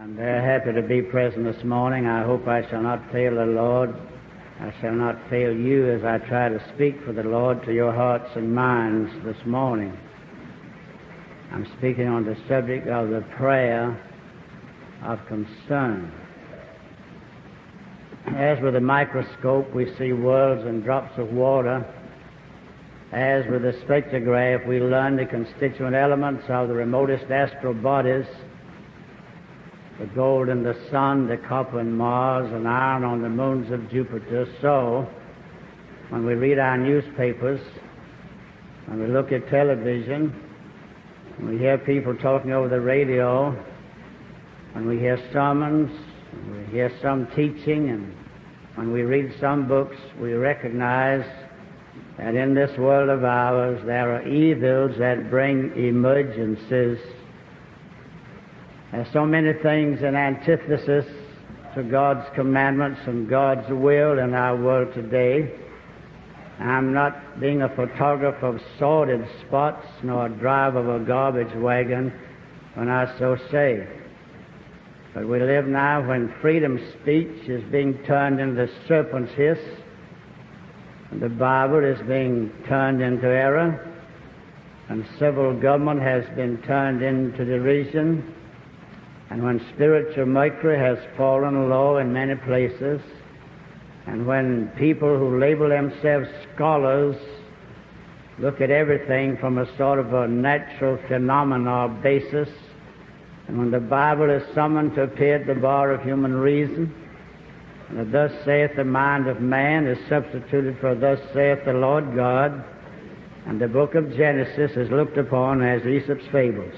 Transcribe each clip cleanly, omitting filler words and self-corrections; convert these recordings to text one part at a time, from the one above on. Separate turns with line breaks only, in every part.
I'm very happy to be present this morning. I hope I shall not fail the Lord. I shall not fail you as I try to speak for the Lord to your hearts and minds this morning. I'm speaking on the subject of the prayer of concern. As with a microscope we see worlds and drops of water, as with a spectrograph we learn the constituent elements of the remotest astral bodies, the gold in the sun, the copper in Mars, and iron on the moons of Jupiter. So, when we read our newspapers, when we look at television, when we hear people talking over the radio, when we hear sermons, when we hear some teaching, and when we read some books, we recognize that in this world of ours there are evils that bring emergencies. There's so many things in antithesis to God's commandments and God's will in our world today. I'm not being a photographer of sordid spots nor a driver of a garbage wagon when I so say. But we live now when freedom of speech is being turned into serpent's hiss, and the Bible is being turned into error, and civil government has been turned into derision, and when spiritual mercury has fallen low in many places, and when people who label themselves scholars look at everything from a sort of a natural phenomena basis, and when the Bible is summoned to appear at the bar of human reason, and thus saith the mind of man is substituted for thus saith the Lord God, and the book of Genesis is looked upon as Aesop's fables.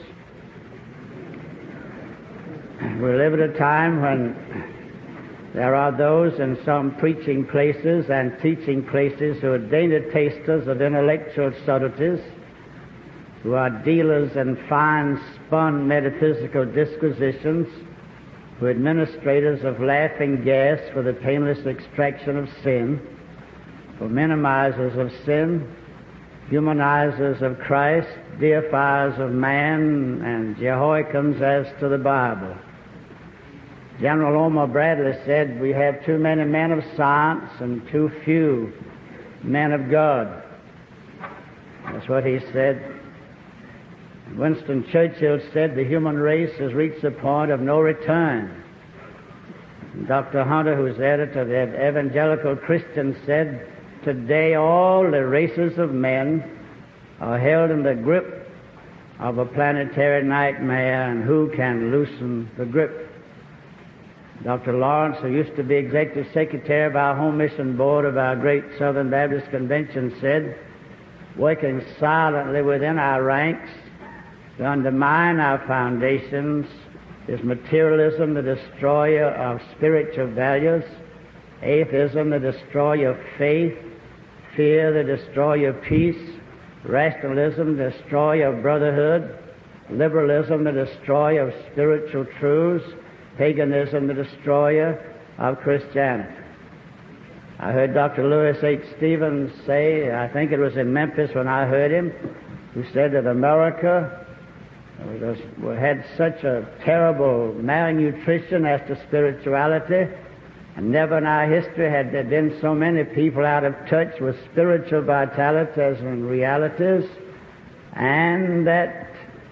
We live at a time when there are those in some preaching places and teaching places who are dainty tasters of intellectual subtleties, who are dealers in fine-spun metaphysical disquisitions, who are administrators of laughing gas for the painless extraction of sin, who are minimizers of sin, humanizers of Christ, deifiers of man, and Jehoiakins as to the Bible. General Omar Bradley said, we have too many men of science and too few men of God. That's what he said. Winston Churchill said, the human race has reached the point of no return. And Dr. Hunter, who's editor of the Evangelical Christian, said, today all the races of men are held in the grip of a planetary nightmare, and who can loosen the grip? Dr. Lawrence, who used to be executive secretary of our Home Mission Board of our great Southern Baptist Convention, said, working silently within our ranks to undermine our foundations is materialism, the destroyer of spiritual values, atheism, the destroyer of faith, fear, the destroyer of peace, rationalism, the destroyer of brotherhood, liberalism, the destroyer of spiritual truths, paganism, the destroyer of Christianity. I heard Dr. Lewis H. Stevens say, I think it was in Memphis when I heard him, who said that America had such a terrible malnutrition as to spirituality, and never in our history had there been so many people out of touch with spiritual vitalities and realities, and that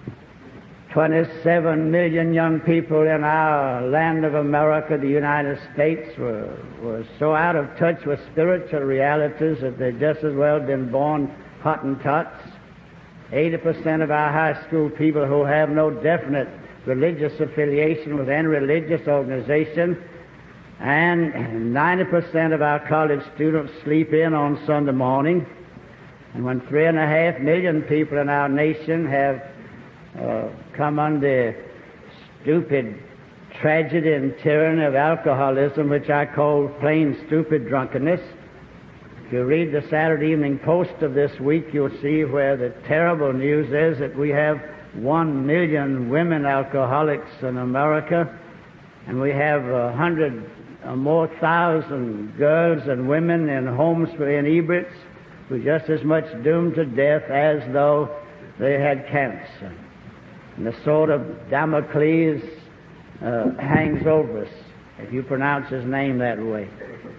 27 million young people in our land of America, the United States, were so out of touch with spiritual realities that they'd just as well been born Hottentots. 80% of our high school people who have no definite religious affiliation with any religious organization, and 90% of our college students sleep in on Sunday morning. And when 3.5 million people in our nation have come under stupid tragedy and tyranny of alcoholism, which I call plain stupid drunkenness. If you read the Saturday Evening Post of this week, you'll see where the terrible news is that we have 1 million women alcoholics in America, and we have 100 or more thousand girls and women in homes for inebriates who are just as much doomed to death as though they had cancer. And the sword of Damocles hangs over us, if you pronounce his name that way.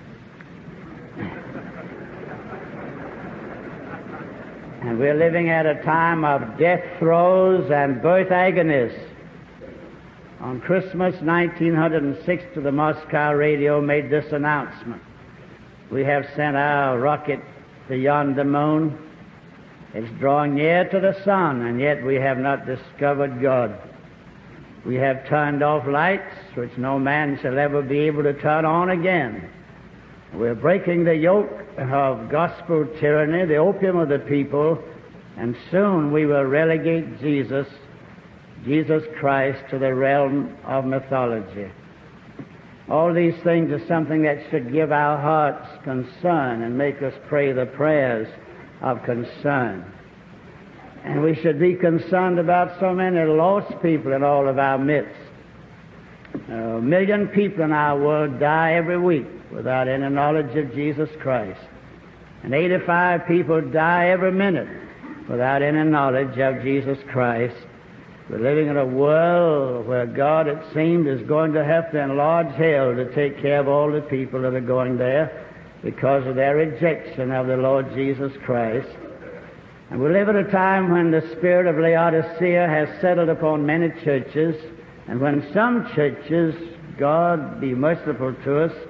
And we're living at a time of death throes and birth agonies. On Christmas 1906, the Moscow radio made this announcement. We have sent our rocket beyond the moon. It's drawing near to the sun, and yet we have not discovered God. We have turned off lights, which no man shall ever be able to turn on again. We're breaking the yoke of gospel tyranny, the opium of the people, and soon we will relegate Jesus Christ, to the realm of mythology. All these things are something that should give our hearts concern and make us pray the prayers of concern. And we should be concerned about so many lost people in all of our midst. 1 million people in our world die every week without any knowledge of Jesus Christ. And 85 people die every minute without any knowledge of Jesus Christ. We're living in a world where God, it seems, is going to have to enlarge hell to take care of all the people that are going there because of their rejection of the Lord Jesus Christ. And we live at a time when the spirit of Laodicea has settled upon many churches, and when some churches, God be merciful to us,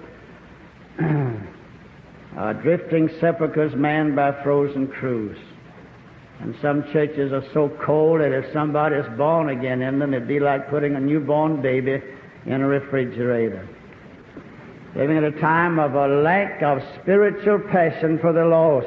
are drifting sepulchres manned by frozen crews. And some churches are so cold that if somebody is born again in them, it'd be like putting a newborn baby in a refrigerator. Living at a time of a lack of spiritual passion for the lost.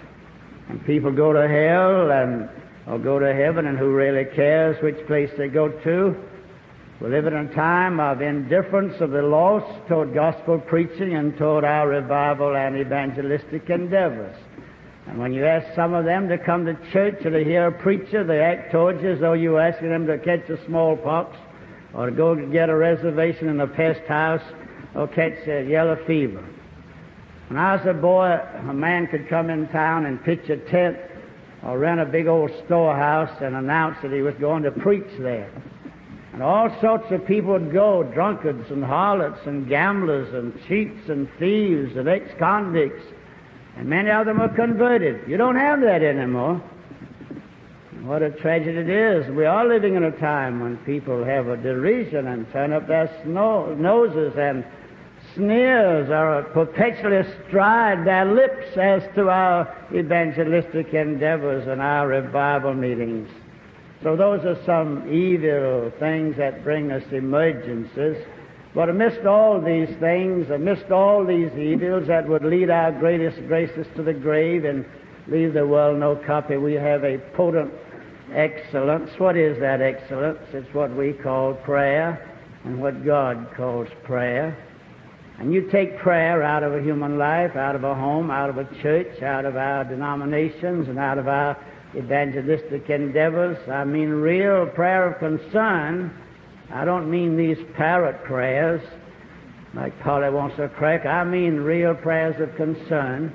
And people go to hell or go to heaven, and who really cares which place they go to? We live in a time of indifference of the lost toward gospel preaching and toward our revival and evangelistic endeavors. And when you ask some of them to come to church or to hear a preacher, they act towards you as though you were asking them to catch the smallpox or to go get a reservation in a pest house or catch a yellow fever. When I was a boy, a man could come in town and pitch a tent or rent a big old storehouse and announce that he was going to preach there. And all sorts of people would go, drunkards and harlots and gamblers and cheats and thieves and ex-convicts. And many of them are converted. You don't have that anymore. What a tragedy it is. We are living in a time when people have a derision and turn up their noses, and sneers or perpetually stride their lips as to our evangelistic endeavors and our revival meetings. So those are some evil things that bring us emergencies. But amidst all these things, amidst all these evils that would lead our greatest graces to the grave and leave the world no copy, we have a potent excellence. What is that excellence? It's what we call prayer and what God calls prayer. And you take prayer out of a human life, out of a home, out of a church, out of our denominations, and out of our evangelistic endeavors. I mean real prayer of concern. I don't mean these parrot prayers like Polly wants a crack. I mean real prayers of concern.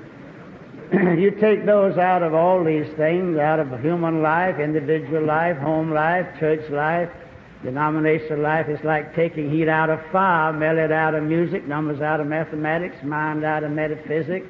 You take those out of all these things, out of human life, individual life, home life, church life, denominational life. It's like taking heat out of fire, melody out of music, numbers out of mathematics, mind out of metaphysics,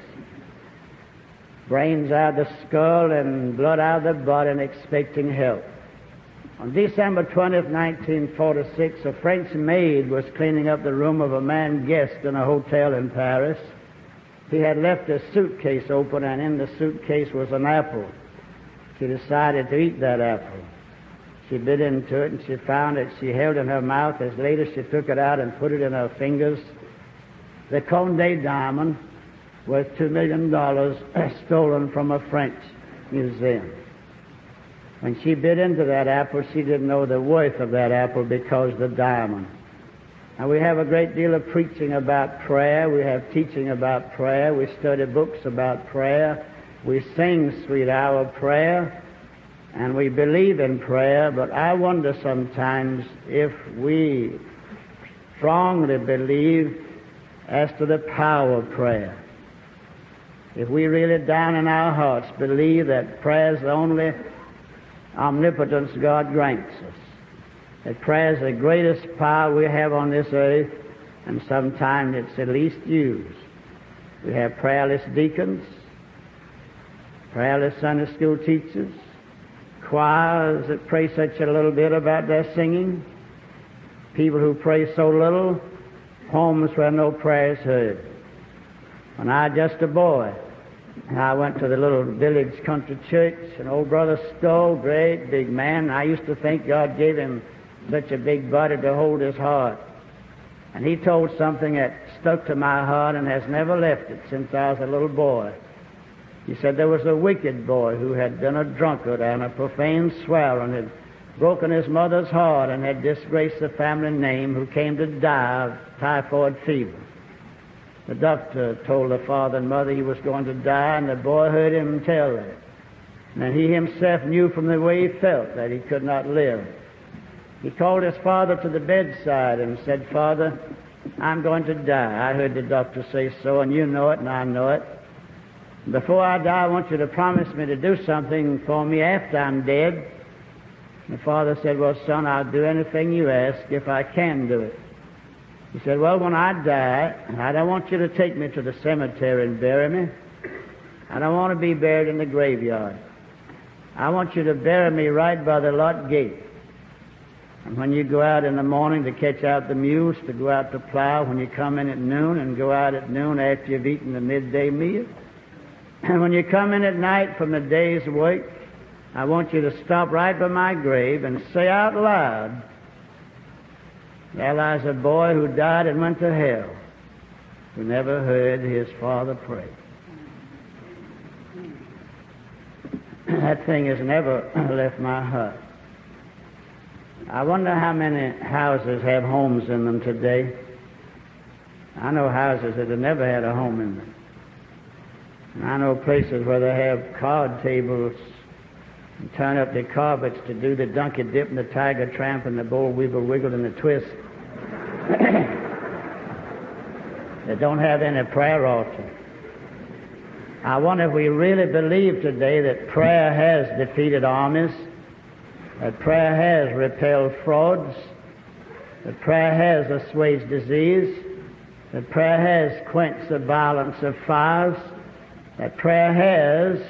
brains out of the skull, and blood out of the body, and expecting help. On December 20th, 1946, a French maid was cleaning up the room of a man guest in a hotel in Paris. He had left a suitcase open, and in the suitcase was an apple. She decided to eat that apple. She bit into it, and she found it. She held it in her mouth. As later she took it out and put it in her fingers. The Condé diamond, worth $2 million, stolen from a French museum. When she bit into that apple, she didn't know the worth of that apple because of the diamond. Now, we have a great deal of preaching about prayer. We have teaching about prayer. We study books about prayer. We sing Sweet Hour Prayer. And we believe in prayer. But I wonder sometimes if we strongly believe as to the power of prayer. If we really down in our hearts believe that prayer is the only omnipotence God grants us. that prayer is the greatest power we have on this earth, and sometimes it's the least used. We have prayerless deacons, prayerless Sunday school teachers, choirs that pray such a little bit about their singing, people who pray so little, homes where no prayer is heard. When I was just a boy, I went to the little village country church, and old Brother Stowe, great big man, I used to think God gave him such a big body to hold his heart. And he told something that stuck to my heart and has never left it since I was a little boy. He said there was a wicked boy who had been a drunkard and a profane swearer and had broken his mother's heart and had disgraced the family name, who came to die of typhoid fever. The doctor told the father and mother he was going to die, and the boy heard him tell that. And he himself knew from the way he felt that he could not live. He called his father to the bedside and said, "Father, I'm going to die. I heard the doctor say so, and you know it, and I know it. Before I die, I want you to promise me to do something for me after I'm dead." The father said, "Well, son, I'll do anything you ask if I can do it." He said, "Well, when I die, I don't want you to take me to the cemetery and bury me. I don't want to be buried in the graveyard. I want you to bury me right by the lot gate. And when you go out in the morning to catch out the mules, to go out to plow, when you come in at noon and go out at noon after you've eaten the midday meal, and when you come in at night from the day's work, I want you to stop right by my grave and say out loud, 'There lies a boy who died and went to hell, who never heard his father pray.'" That thing has never left my heart. I wonder how many houses have homes in them today. I know houses that have never had a home in them. And I know places where they have card tables and turn up their carpets to do the donkey dip and the tiger tramp and the bowl weevil wiggle and the twist. They don't have any prayer altar. I wonder if we really believe today that prayer has defeated armies, that prayer has repelled frauds, that prayer has assuaged disease, that prayer has quenched the violence of fires, that prayer has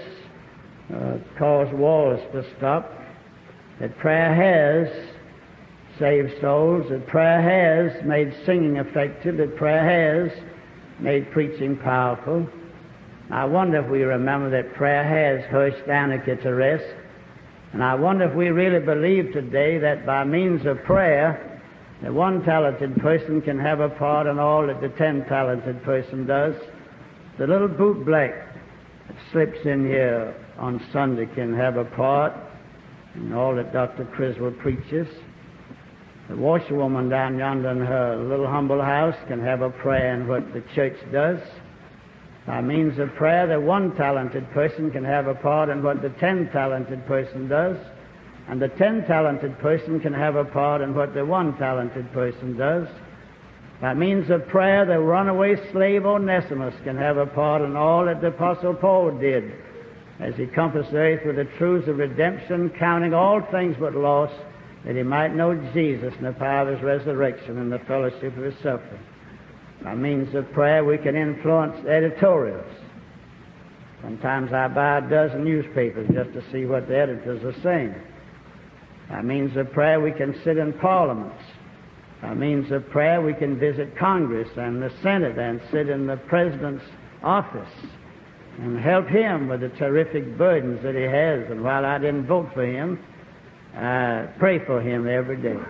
caused wars to stop, that prayer has saved souls, that prayer has made singing effective, that prayer has made preaching powerful. I wonder if we remember that prayer has hushed anarchy to rest. And I wonder if we really believe today that by means of prayer, the one talented person can have a part in all that the 10 talented person does. The little bootblack that slips in here on Sunday can have a part in all that Dr. Criswell preaches. The washerwoman down yonder in her little humble house can have a prayer in what the church does. By means of prayer, the one talented person can have a part in what the 10 talented person does, and the 10 talented person can have a part in what the one talented person does. By means of prayer, the runaway slave Onesimus can have a part in all that the Apostle Paul did as he compassed the earth with the truths of redemption, counting all things but loss, that he might know Jesus and the power of his resurrection and the fellowship of his suffering. By means of prayer, we can influence editorials. Sometimes I buy a dozen newspapers just to see what the editors are saying. By means of prayer, we can sit in parliaments. By means of prayer, we can visit Congress and the Senate and sit in the President's office and help him with the terrific burdens that he has. And while I didn't vote for him, I pray for him every day.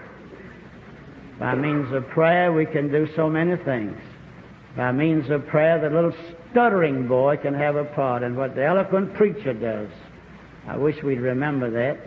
By means of prayer, we can do so many things. By means of prayer, the little stuttering boy can have a part in what the eloquent preacher does. I wish we'd remember that.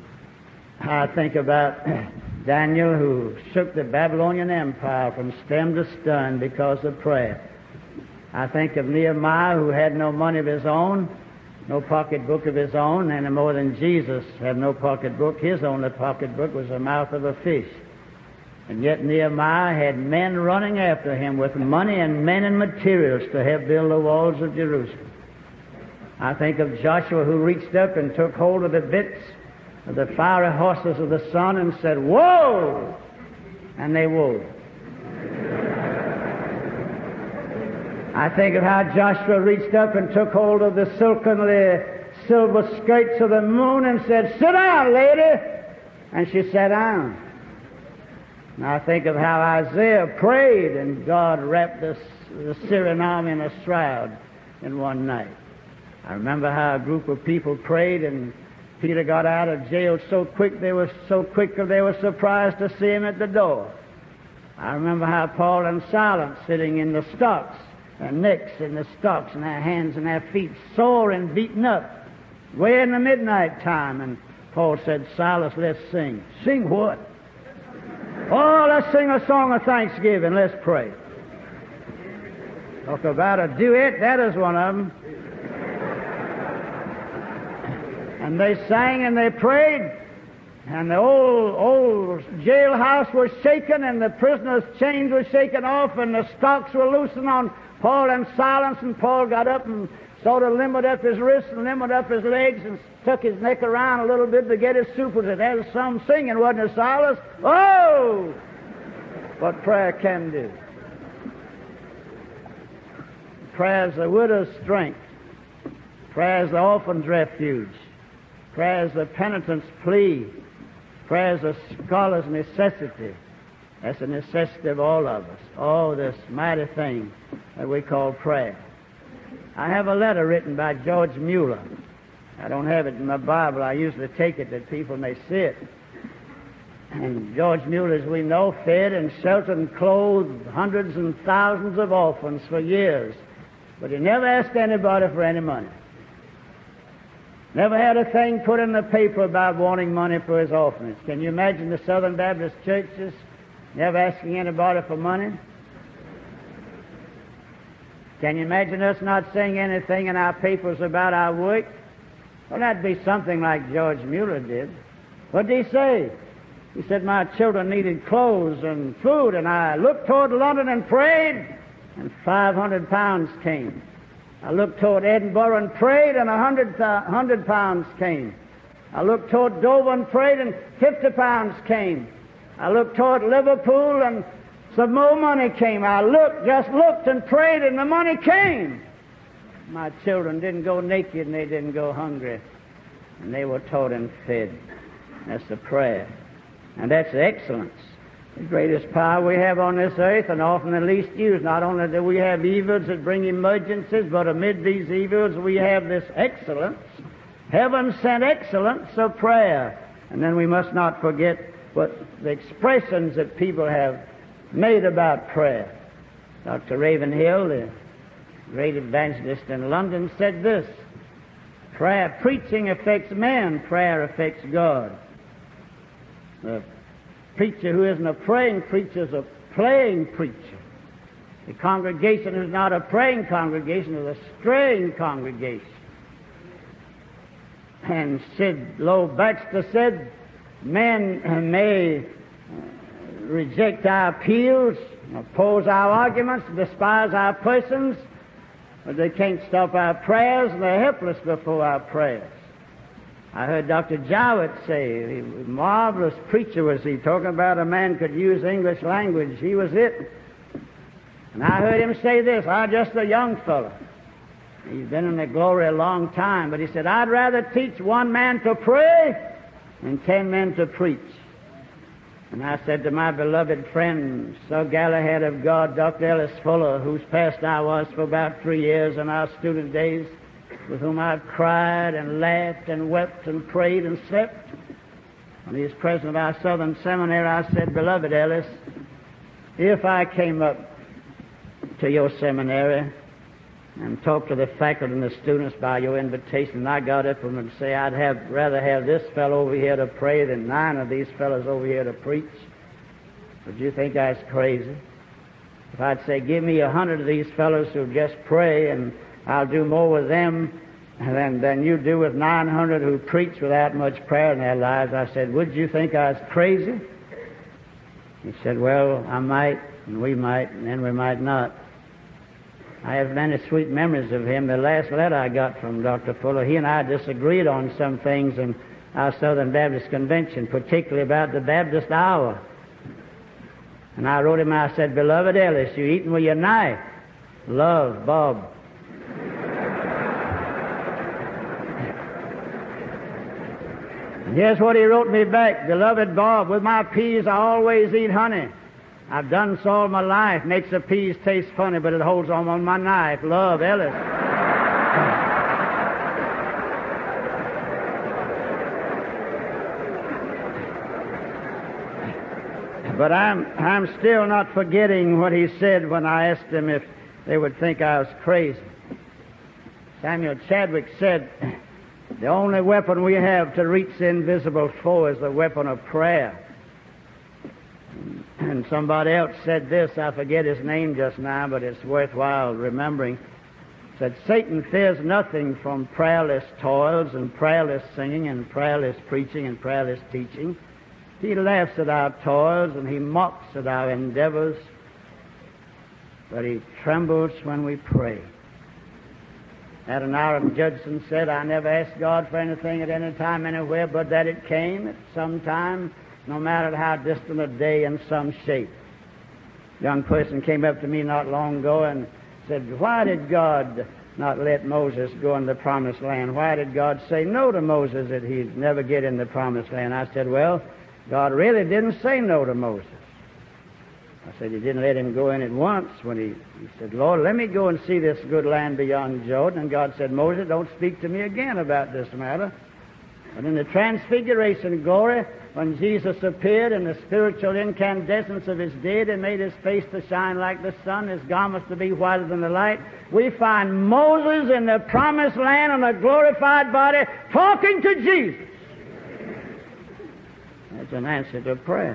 I think about Daniel, who shook the Babylonian Empire from stem to stern because of prayer. I think of Nehemiah, who had no money of his own, no pocketbook of his own, any more than Jesus had no pocketbook. His only pocketbook was the mouth of a fish. And yet Nehemiah had men running after him with money and men and materials to help build the walls of Jerusalem. I think of Joshua, who reached up and took hold of the bits of the fiery horses of the sun and said, "Woe!" And they wove. I think of how Joshua reached up and took hold of the silkenly silver skirts of the moon and said, "Sit down, lady." And she sat down. And I think of how Isaiah prayed and God wrapped the Syrian army in a shroud in one night. I remember how a group of people prayed and Peter got out of jail so quick they were surprised to see him at the door. I remember how Paul and Silas sitting in the stocks, their necks in the stocks and their hands and their feet sore and beaten up, way in the midnight time. And Paul said, "Silas, let's sing." "Sing what?" "Oh, let's sing a song of thanksgiving. Let's pray." Talk about a duet. That is one of them. And they sang and they prayed, and the old jailhouse was shaken, and the prisoners' chains were shaken off, and the stocks were loosened on Paul and Silas, and Paul got up and sort of limbered up his wrists and limbered up his legs and stuck his neck around a little bit to get his soup. There was some singing, wasn't it, Silas? Oh! What prayer can do. Prayer is the widow's strength. Prayer is the orphan's refuge. Prayer is the penitent's plea. Prayer is the scholar's necessity. That's the necessity of all of us. Oh, this mighty thing that we call prayer. I have a letter written by George Mueller. I don't have it in my Bible. I usually take it that people may see it. And George Mueller, as we know, fed and sheltered and clothed hundreds and thousands of orphans for years. But he never asked anybody for any money. Never had a thing put in the paper about wanting money for his orphanage. Can you imagine the Southern Baptist churches never asking anybody for money? Can you imagine us not saying anything in our papers about our work? Well, that'd be something like George Mueller did. What did he say? He said, "My children needed clothes and food, and I looked toward London and prayed, and 500 pounds came. I looked toward Edinburgh and prayed, and 100 pounds came. I looked toward Dover and prayed, and 50 pounds came. I looked toward Liverpool, and some more money came. I just looked and prayed, and the money came. My children didn't go naked, and they didn't go hungry, and they were taught and fed." That's the prayer. And that's excellence. The greatest power we have on this earth, and often the least used. Not only do we have evils that bring emergencies, but amid these evils we have this excellence, heaven-sent excellence of prayer. And then we must not forget what the expressions that people have made about prayer. Dr. Ravenhill, the great evangelist in London, said this: "Prayer, preaching affects man, prayer affects God." The preacher who isn't a praying preacher is a playing preacher. The congregation is not a praying congregation, it's a straying congregation. And Sid Lowe Baxter said, "Men may reject our appeals, oppose our arguments, despise our persons, but they can't stop our prayers, and they're helpless before our prayers." I heard Dr. Jowett say, a marvelous preacher was he, talking about a man could use English language. He was it. And I heard him say this, just a young fellow. He's been in the glory a long time, but he said, "I'd rather teach one man to pray than 10 men to preach." And I said to my beloved friend, Sir Galahad of God, Dr. Ellis Fuller, whose pastor I was for about 3 years in our student days, with whom I've cried and laughed and wept and prayed and slept. When he was president of our Southern Seminary, I said, "Beloved Ellis, if I came up to your seminary and talked to the faculty and the students by your invitation, and I got up and would say, I'd rather have this fellow over here to pray than 9 of these fellows over here to preach, would you think I was crazy? If I'd say, give me 100 of these fellows who just pray, and I'll do more with them than you do with 900 who preach without much prayer in their lives, I said, would you think I was crazy? He said, well, I might, and we might, and then we might not. I have many sweet memories of him. The last letter I got from Dr. Fuller, he and I disagreed on some things, and our Southern Baptist Convention, particularly about the Baptist hour. And I wrote him, I said, "Beloved Ellis, you eating with your knife. Love, Bob." And here's what he wrote me back. "Beloved Bob, with my peas I always eat honey. I've done so all my life. Makes the peas taste funny, but it holds on my knife. Love, Ellis." But I'm still not forgetting what he said when I asked him if they would think I was crazy. Samuel Chadwick said, "The only weapon we have to reach the invisible foe is the weapon of prayer." And somebody else said this, I forget his name just now, but it's worthwhile remembering. Said, "Satan fears nothing from prayerless toils and prayerless singing and prayerless preaching and prayerless teaching. He laughs at our toils and he mocks at our endeavors, but he trembles when we pray." Adoniram Judson said, "I never asked God for anything at any time, anywhere, but that it came at some time, no matter how distant a day, in some shape." A young person came up to me not long ago and said, "Why did God not let Moses go in the promised land? Why did God say no to Moses that he'd never get in the promised land?" I said, "Well, God really didn't say no to Moses." I said, "He didn't let him go in it once when he said, 'Lord, let me go and see this good land beyond Jordan.' And God said, 'Moses, don't speak to me again about this matter.' But in the transfiguration glory, when Jesus appeared in the spiritual incandescence of his deity and made his face to shine like the sun, his garments to be whiter than the light, we find Moses in the promised land on a glorified body talking to Jesus." That's an answer to prayer.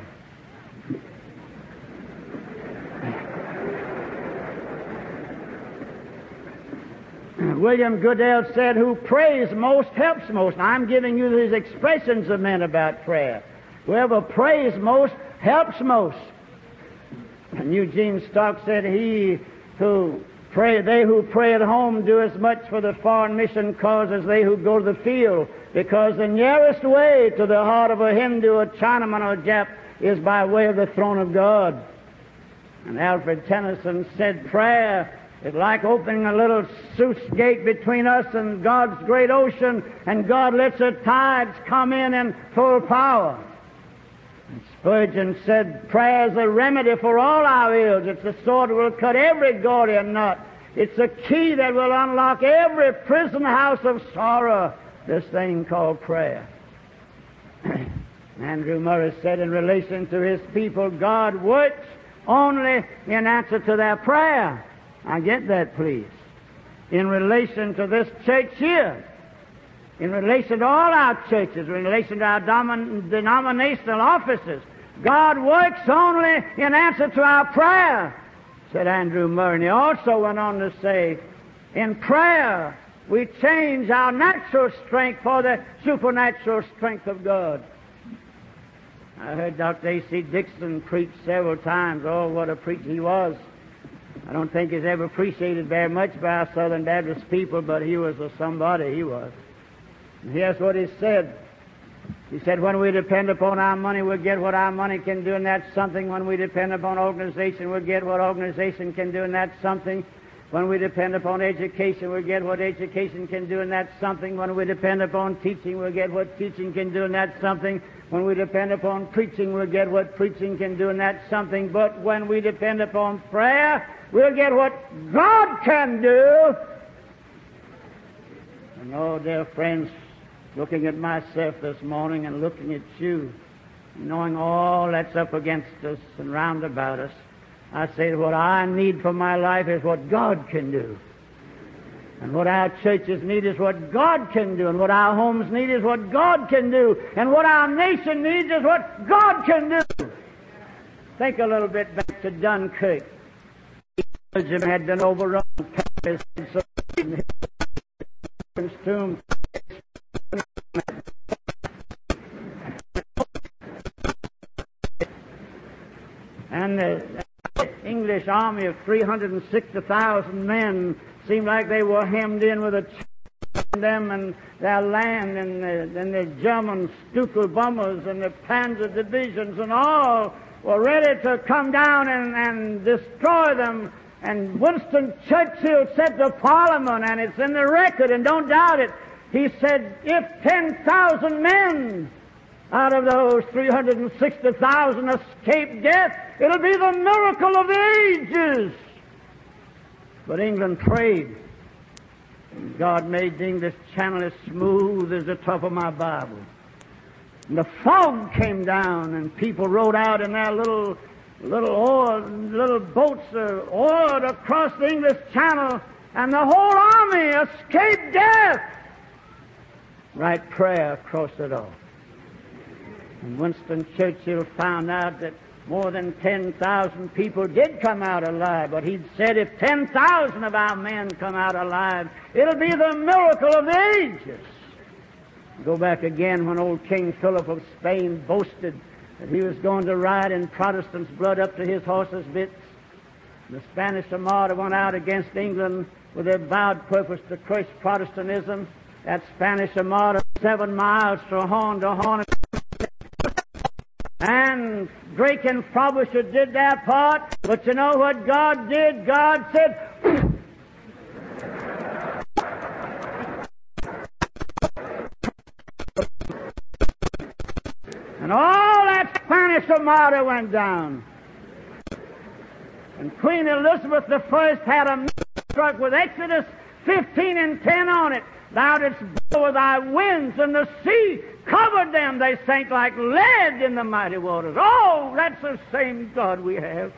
William Goodell said, "Who prays most helps most." Now, I'm giving you these expressions of men about prayer. Whoever prays most helps most. And Eugene Stark said, they who pray at home do as much for the foreign mission cause as they who go to the field, because the nearest way to the heart of a Hindu, a Chinaman, or a Jap is by way of the throne of God. And Alfred Tennyson said, "Prayer is like opening a little sluice gate between us and God's great ocean, and God lets the tides come in full power." And Spurgeon said, "Prayer is a remedy for all our ills. It's a sword that will cut every Gordian knot. It's a key that will unlock every prison house of sorrow, this thing called prayer." Andrew Murray said in relation to his people, "God works only in answer to their prayer." Now get that, please. In relation to this church here, in relation to all our churches, in relation to our denominational offices, God works only in answer to our prayer, said Andrew Murray. And he also went on to say, in prayer we change our natural strength for the supernatural strength of God. I heard Dr. A.C. Dixon preach several times. Oh, what a preacher he was. I don't think he's ever appreciated very much by our Southern Baptist people, but he was a somebody, he was. And here's what he said. He said, when we depend upon our money, we'll get what our money can do, and that's something. When we depend upon organization, we'll get what organization can do, and that's something. When we depend upon education, we'll get what education can do, and that's something. When we depend upon teaching, we'll get what teaching can do, and that's something. When we depend upon preaching, we'll get what preaching can do, and that's something. But when we depend upon prayer, we'll get what God can do. And oh, dear friends, looking at myself this morning and looking at you, knowing all that's up against us and round about us, I say that what I need for my life is what God can do. And what our churches need is what God can do. And what our homes need is what God can do. And what our nation needs is what God can do. Think a little bit back to Dunkirk. Belgium had been overrun. Tomb. And the English army of 360,000 men seemed like they were hemmed in with a them and their land, and the German Stuka bombers and the Panzer divisions and all were ready to come down and destroy them. And Winston Churchill said to Parliament, and it's in the record, and don't doubt it, he said, if 10,000 men out of those 360,000 escape death, it'll be the miracle of the ages. But England prayed. And God made the English Channel as smooth as the top of my Bible. And the fog came down, and people rode out in their little boats oared across the English Channel, and the whole army escaped death. Right prayer across it all. And Winston Churchill found out that more than 10,000 people did come out alive, but he'd said, if 10,000 of our men come out alive, it'll be the miracle of the ages. Go back again when old King Philip of Spain boasted that he was going to ride in Protestants' blood up to his horse's bits. The Spanish Armada went out against England with a vowed purpose to crush Protestantism. That Spanish Armada, 7 miles from horn to horn. And Drake and Frobisher did their part, but you know what God did? God said, and all that Spanish Armada went down. And Queen Elizabeth I had a struck with Exodus 15 and 10 on it. Thou didst blow with thy winds, and the sea covered them. They sank like lead in the mighty waters. Oh, that's the same God we have.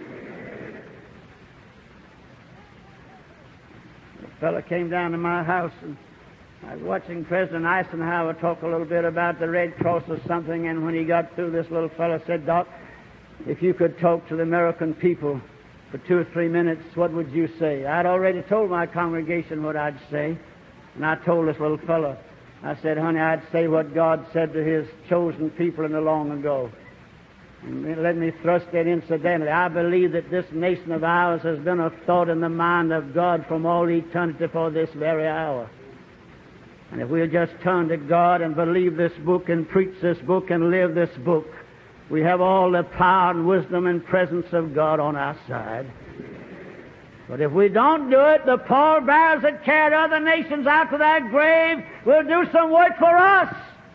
A fellow came down to my house, and I was watching President Eisenhower talk a little bit about the Red Cross or something, and when he got through, this little fellow said, Doc, if you could talk to the American people for 2 or 3 minutes, what would you say? I'd already told my congregation what I'd say. And I told this little fellow, I said, honey, I'd say what God said to His chosen people in the long ago. And let me thrust that incidentally. I believe that this nation of ours has been a thought in the mind of God from all eternity for this very hour. And if we'll just turn to God and believe this book and preach this book and live this book, we have all the power and wisdom and presence of God on our side. But if we don't do it, the pallbearers that carried other nations out to their grave will do some work for us.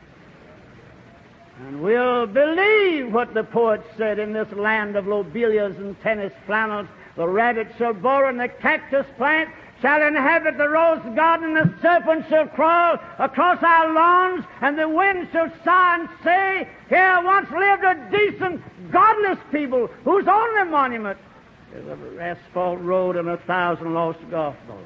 And we'll believe what the poet said, in this land of lobelias and tennis flannels, the rabbit shall bore and the cactus plant shall inhabit the rose garden, and the serpent shall crawl across our lawns, and the wind shall sigh and say, here once lived a decent, godless people whose only monument is an asphalt road and 1,000 lost golf balls.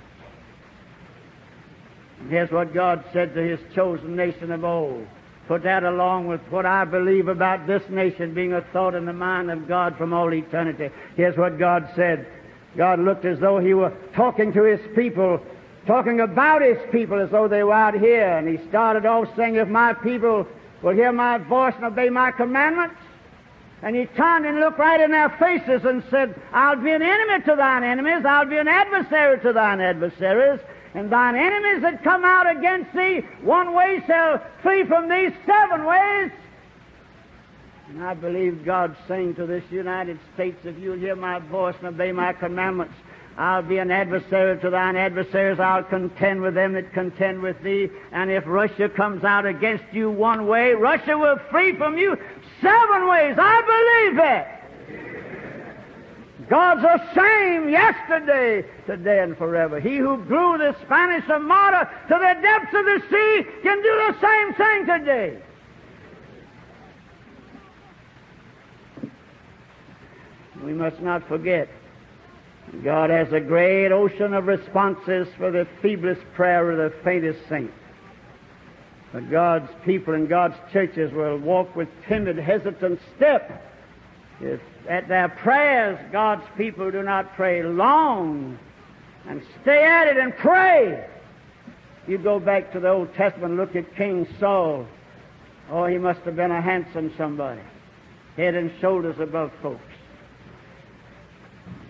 And here's what God said to His chosen nation of old. Put that along with what I believe about this nation being a thought in the mind of God from all eternity. Here's what God said. God looked as though He were talking to His people, talking about His people as though they were out here. And He started off saying, if my people will hear my voice and obey my commandments. And He turned and looked right in their faces and said, I'll be an enemy to thine enemies, I'll be an adversary to thine adversaries, and thine enemies that come out against thee one way shall flee from thee 7 ways. And I believe God's saying to this United States, if you'll hear my voice and obey my commandments, I'll be an adversary to thine adversaries. I'll contend with them that contend with thee. And if Russia comes out against you 1 way, Russia will flee from you 7 ways. I believe it. God's the same yesterday, today, and forever. He who blew the Spanish Armada to the depths of the sea can do the same thing today. We must not forget, God has a great ocean of responses for the feeblest prayer of the faintest saint. But God's people and God's churches will walk with timid, hesitant step if at their prayers God's people do not pray long and stay at it and pray. You go back to the Old Testament, look at King Saul. Oh, he must have been a handsome somebody, head and shoulders above folks.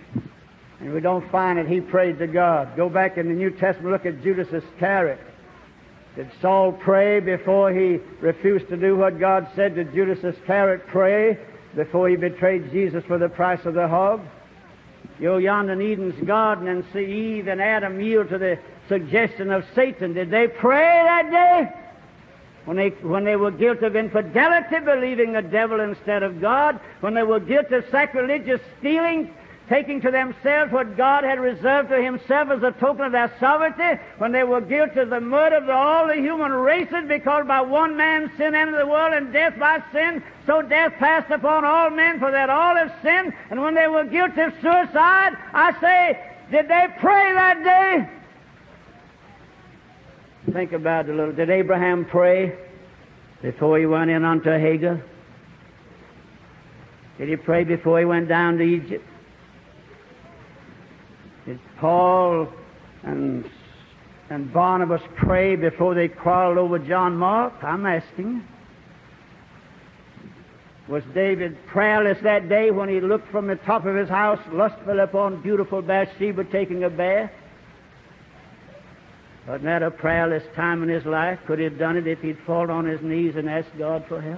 And we don't find that he prayed to God. Go back in the New Testament, look at Judas Iscariot. Did Saul pray before he refused to do what God said? Did Judas Iscariot pray before he betrayed Jesus for the price of the hog? You go yonder in Eden's garden and see Eve and Adam yield to the suggestion of Satan. Did they pray that day? When they were guilty of infidelity, believing the devil instead of God, when they were guilty of sacrilegious stealing, taking to themselves what God had reserved to Himself as a token of their sovereignty, when they were guilty of the murder of all the human races, because by one man sin entered the world and death by sin, so death passed upon all men, for that all have sinned, and when they were guilty of suicide, I say, did they pray that day? Think about it a little. Did Abraham pray before he went in unto Hagar? Did he pray before he went down to Egypt? Did Paul and Barnabas pray before they quarreled over John Mark? I'm asking. Was David prayerless that day when he looked from the top of his house lustful upon beautiful Bathsheba taking a bath? Wasn't that a prayerless time in his life? Could he have done it if he'd fallen on his knees and asked God for help?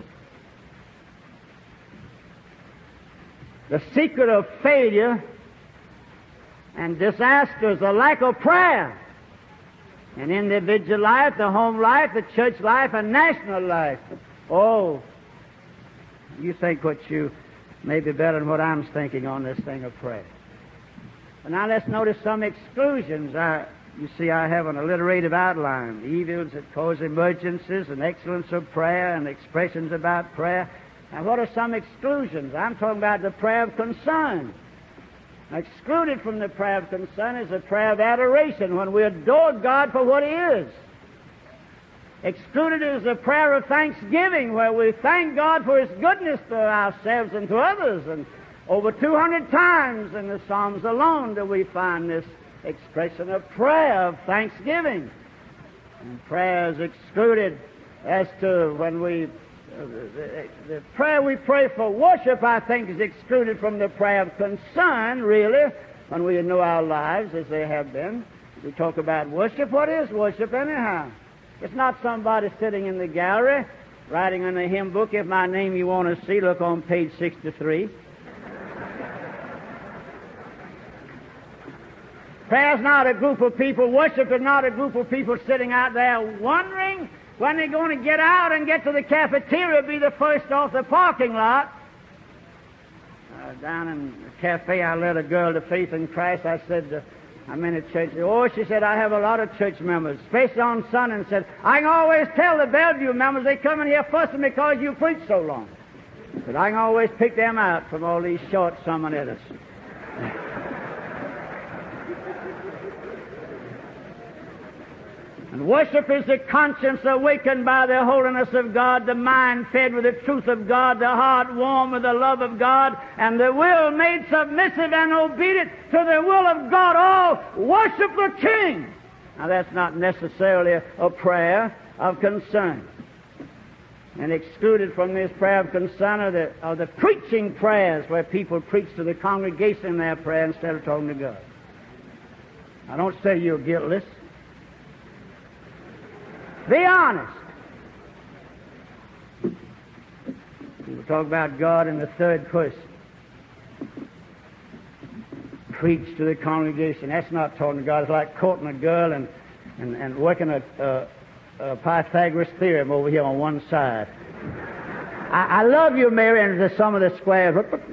The secret of failure and disaster is a lack of prayer in individual life, the home life, the church life, and national life. Oh, you think what you may be better than what I'm thinking on this thing of prayer. But now let's notice some exclusions. You see, I have an alliterative outline. Evils that cause emergencies, and excellence of prayer, and expressions about prayer. Now, what are some exclusions? I'm talking about the prayer of concern. Excluded from the prayer of concern is the prayer of adoration, when we adore God for what He is. Excluded is the prayer of thanksgiving, where we thank God for His goodness to ourselves and to others. And over 200 times in the Psalms alone do we find this expression of prayer, of thanksgiving. And prayer is excluded as to when the prayer we pray for worship, I think, is excluded from the prayer of concern, really, when we know our lives as they have been. We talk about worship. What is worship, anyhow? It's not somebody sitting in the gallery writing in the hymn book, if my name you want to see, look on page 63. Prayer's not a group of people. Worship is not a group of people sitting out there wondering when they're going to get out and get to the cafeteria, be the first off the parking lot. Down in the cafe, I led a girl to faith in Christ. I said, I'm in a church. Oh, she said, I have a lot of church members, especially on Sunday, and said, I can always tell the Bellevue members they come in here fussing because you preach so long. But I can always pick them out from all these short sermonettes. And worship is the conscience awakened by the holiness of God, the mind fed with the truth of God, the heart warm with the love of God, and the will made submissive and obedient to the will of God. All worship the King. Now that's not necessarily a prayer of concern. And excluded from this prayer of concern are the preaching prayers, where people preach to the congregation in their prayer instead of talking to God. I don't say you're guiltless. Be honest. People talk about God in the third person. Preach to the congregation. That's not talking to God. It's like courting a girl and working a Pythagoras theorem over here on one side. I love you, Mary, and there's some of the squares.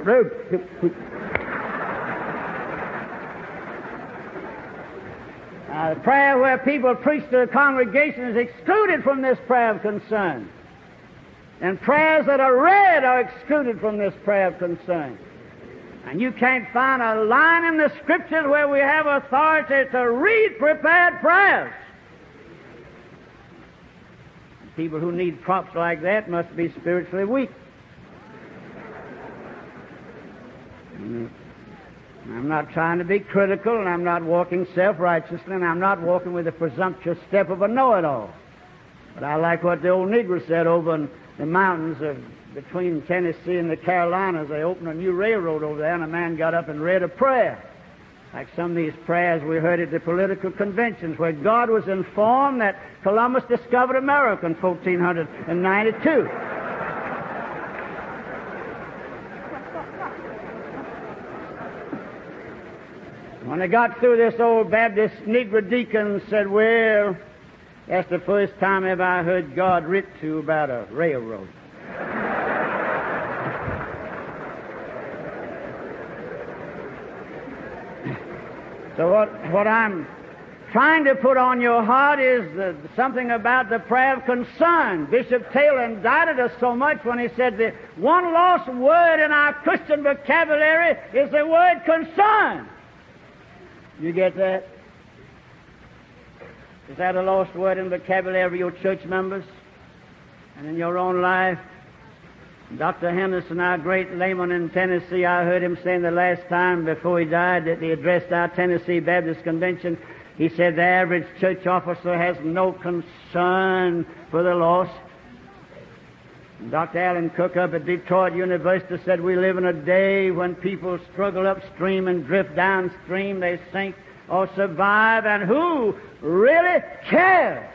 The prayer where people preach to the congregation is excluded from this prayer of concern. And prayers that are read are excluded from this prayer of concern. And you can't find a line in the Scriptures where we have authority to read prepared prayers. People who need props like that must be spiritually weak. I'm not trying to be critical, and I'm not walking self-righteously, and I'm not walking with the presumptuous step of a know-it-all. But I like what the old Negro said over in the mountains between Tennessee and the Carolinas. They opened a new railroad over there, and a man got up and read a prayer. Like some of these prayers we heard at the political conventions where God was informed that Columbus discovered America in 1492. When I got through, this old Baptist Negro deacon said, well, that's the first time ever I heard God writ to about a railroad. So what I'm trying to put on your heart is something about the prayer of concern. Bishop Taylor indicted us so much when he said the one lost word in our Christian vocabulary is the word concern. You get that? Is that a lost word in the vocabulary of your church members and in your own life? Dr. Henderson, our great layman in Tennessee, I heard him saying the last time before he died that he addressed our Tennessee Baptist Convention, he said the average church officer has no concern for the lost. Dr. Alan Cook up at Detroit University said we live in a day when people struggle upstream and drift downstream. They sink or survive, and who really cares?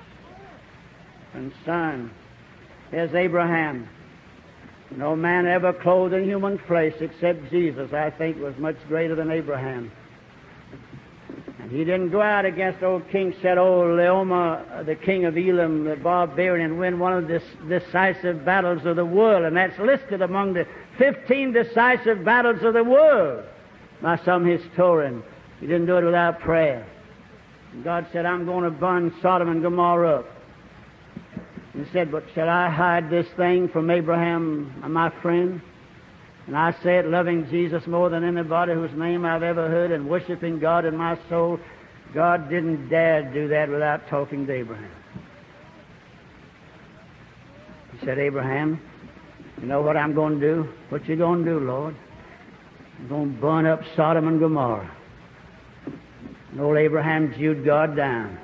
Concern. Here's Abraham. No man ever clothed in human flesh except Jesus, I think, was much greater than Abraham. And he didn't go out against old King Chedorlaomer, the king of Elam, the barbarian, and win one of the decisive battles of the world. And that's listed among the 15 decisive battles of the world by some historian. He didn't do it without prayer. And God said, I'm going to burn Sodom and Gomorrah up. He said, but shall I hide this thing from Abraham, my friend? And I say it, loving Jesus more than anybody whose name I've ever heard and worshiping God in my soul. God didn't dare do that without talking to Abraham. He said, Abraham, you know what I'm going to do? What you going to do, Lord? I'm going to burn up Sodom and Gomorrah. And old Abraham jewed God down.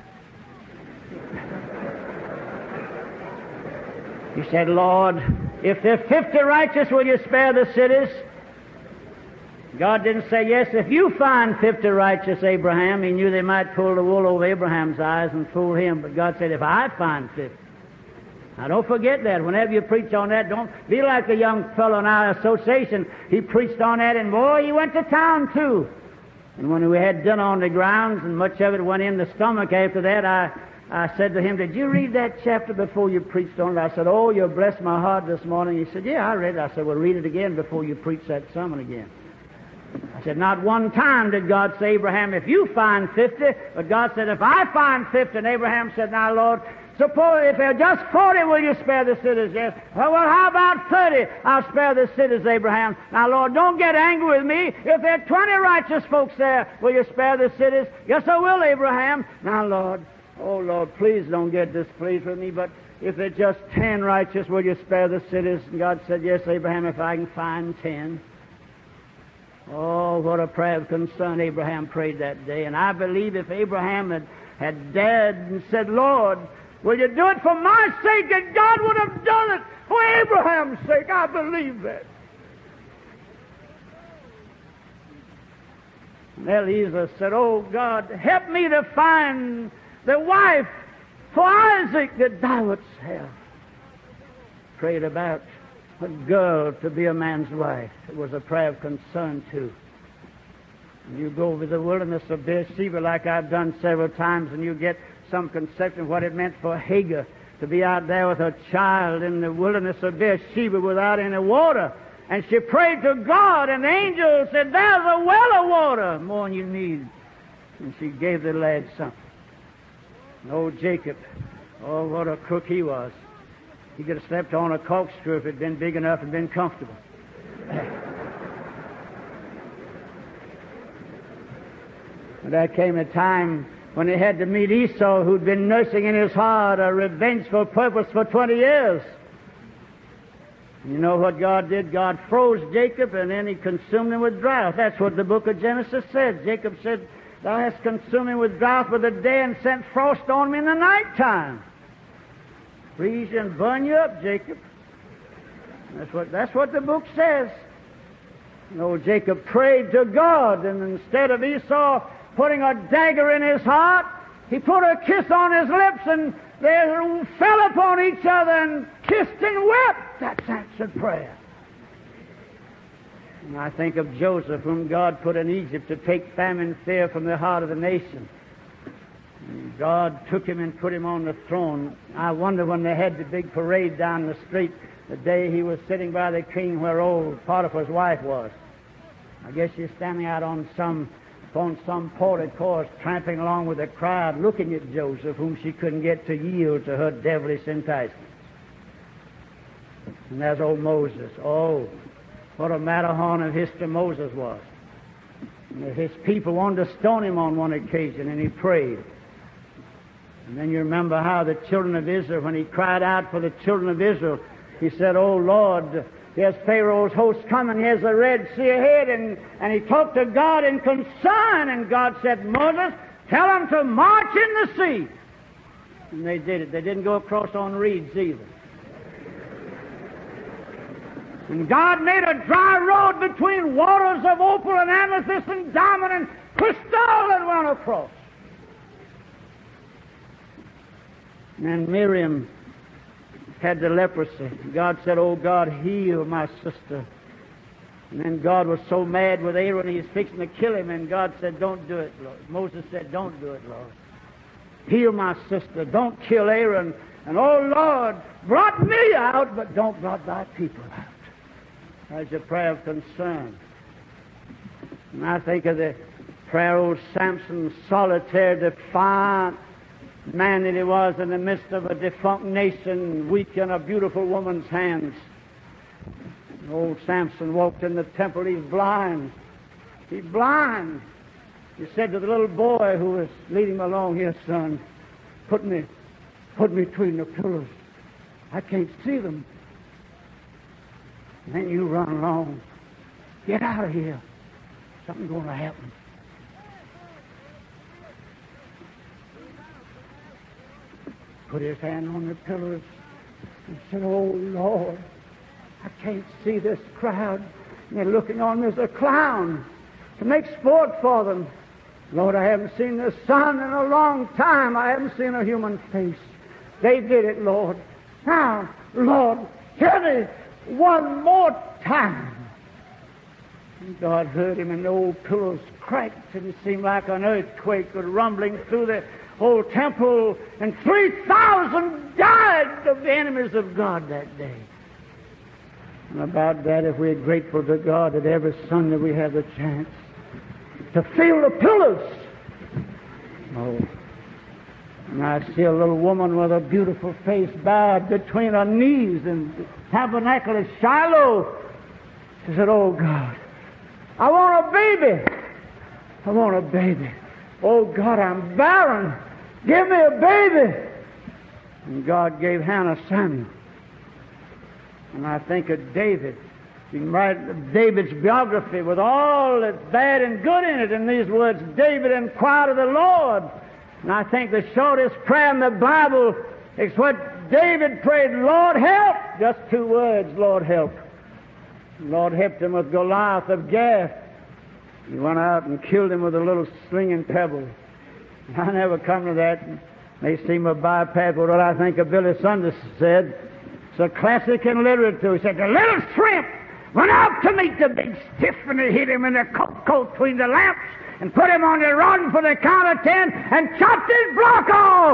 He said, Lord, if there are 50 righteous, will you spare the cities? God didn't say, yes, if you find 50 righteous, Abraham. He knew they might pull the wool over Abraham's eyes and fool him. But God said, if I find 50. Now, don't forget that. Whenever you preach on that, don't be like the young fellow in our association. He preached on that, and boy, he went to town, too. And when we had dinner on the grounds, and much of it went in the stomach after that, I said to him, did you read that chapter before you preached on it? I said, oh, you blessed my heart this morning. He said, yeah, I read it. I said, well, read it again before you preach that sermon again. I said, not one time did God say, Abraham, if you find 50, but God said, if I find 50, and Abraham said, now, Lord, suppose if there are just 40, will you spare the cities? Yes. Well, how about 30? I'll spare the cities, Abraham. Now, Lord, don't get angry with me. If there are 20 righteous folks there, will you spare the cities? Yes, I will, Abraham. Now, Lord, oh, Lord, please don't get displeased with me, but if there are just 10 righteous, will you spare the cities? And God said, yes, Abraham, if I can find 10. Oh, what a prayer of concern Abraham prayed that day. And I believe if Abraham had dared and said, Lord, will you do it for my sake? And God would have done it for Abraham's sake. I believe that. And Eliezer said, oh, God, help me to find the wife for Isaac that thou wouldst have. Prayed about a girl to be a man's wife. It was a prayer of concern, too. And you go over the wilderness of Beersheba like I've done several times, and you get some conception of what it meant for Hagar to be out there with her child in the wilderness of Beersheba without any water. And she prayed to God, and the angel said, there's a well of water, more than you need. And she gave the lad something. And old Jacob, oh, what a crook he was. He could have slept on a corkscrew if it had been big enough and been comfortable. And there came a time when he had to meet Esau, who'd been nursing in his heart a revengeful purpose for 20 years. And you know what God did? God froze Jacob, and then he consumed him with drought. That's what the book of Genesis says. Jacob said, thou hast consumed him with drought by the day and sent frost on me in the nighttime. Freeze you and burn you up, Jacob. That's what the book says. And old Jacob prayed to God, and instead of Esau putting a dagger in his heart, he put a kiss on his lips, and they fell upon each other and kissed and wept. That's answered prayer. And I think of Joseph, whom God put in Egypt to take famine fear from the heart of the nation. And God took him and put him on the throne. I wonder when they had the big parade down the street, the day he was sitting by the king where old Potiphar's wife was. I guess she's standing out on some ported course, tramping along with the crowd, looking at Joseph, whom she couldn't get to yield to her devilish enticements. And there's old Moses. Oh, what a Matterhorn of history Moses was. And his people wanted to stone him on one occasion, and he prayed. And then you remember how the children of Israel, when he cried out for the children of Israel, he said, "Oh Lord, there's Pharaoh's host coming, he has the Red Sea ahead," and he talked to God in concern, and God said, "Moses, tell them to march in the sea." And they did it. They didn't go across on reeds either. And God made a dry road between waters of opal and amethyst and diamond and crystal that went across. And Miriam had the leprosy. God said, "Oh God, heal my sister." And then God was so mad with Aaron, he's fixing to kill him, and God said, "Don't do it, Lord." Moses said, "Don't do it, Lord. Heal my sister. Don't kill Aaron. And oh Lord, blot me out, but don't blot thy people out." That's a prayer of concern. And I think of the prayer of old Samson, solitary, defiant man that he was in the midst of a defunct nation, weak in a beautiful woman's hands. Old Samson walked in the temple. He's blind. He's blind. He said to the little boy who was leading him along, "Here, son, put me between the pillars. I can't see them. And then you run along. Get out of here. Something's going to happen." Put his hand on the pillars and said, "Oh Lord, I can't see this crowd. And they're looking on me as a clown to make sport for them. Lord, I haven't seen the sun in a long time. I haven't seen a human face. They did it, Lord. Now, Lord, hear me one more time." And God heard him, and the old pillars cracked, and it seemed like an earthquake was rumbling through the whole temple, and 3,000 died of the enemies of God that day. And about that, if we're grateful to God that every Sunday we have the chance to feel the pillars. Oh, and I see a little woman with a beautiful face bowed between her knees in the tabernacle at Shiloh. She said, "Oh God, I want a baby. I want a baby. Oh God, I'm barren. Give me a baby." And God gave Hannah Samuel. And I think of David. You can write David's biography with all that's bad and good in it in these words: David inquired of the Lord. And I think the shortest prayer in the Bible is what David prayed: "Lord, help." Just 2 words: Lord, help. The Lord helped him with Goliath of Gath. He went out and killed him with a little sling and pebble. I never come to that. It may seem a bypath, but what I think of Billy Sunday said, it's a classic in literature. He said, "The little shrimp went out to meet the big stiff, and he hit him in the coat between the lamps and put him on the run for the count of 10 and chopped his block off."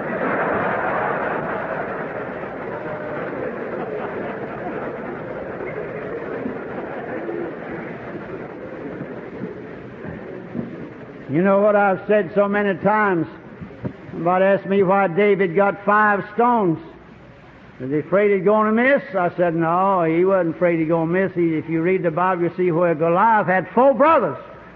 You know what I've said so many times? Somebody asked me why David got 5 stones. Was he afraid he'd going to miss? I said, no, he wasn't afraid he'd going to miss. If you read the Bible, you see where Goliath had 4 brothers.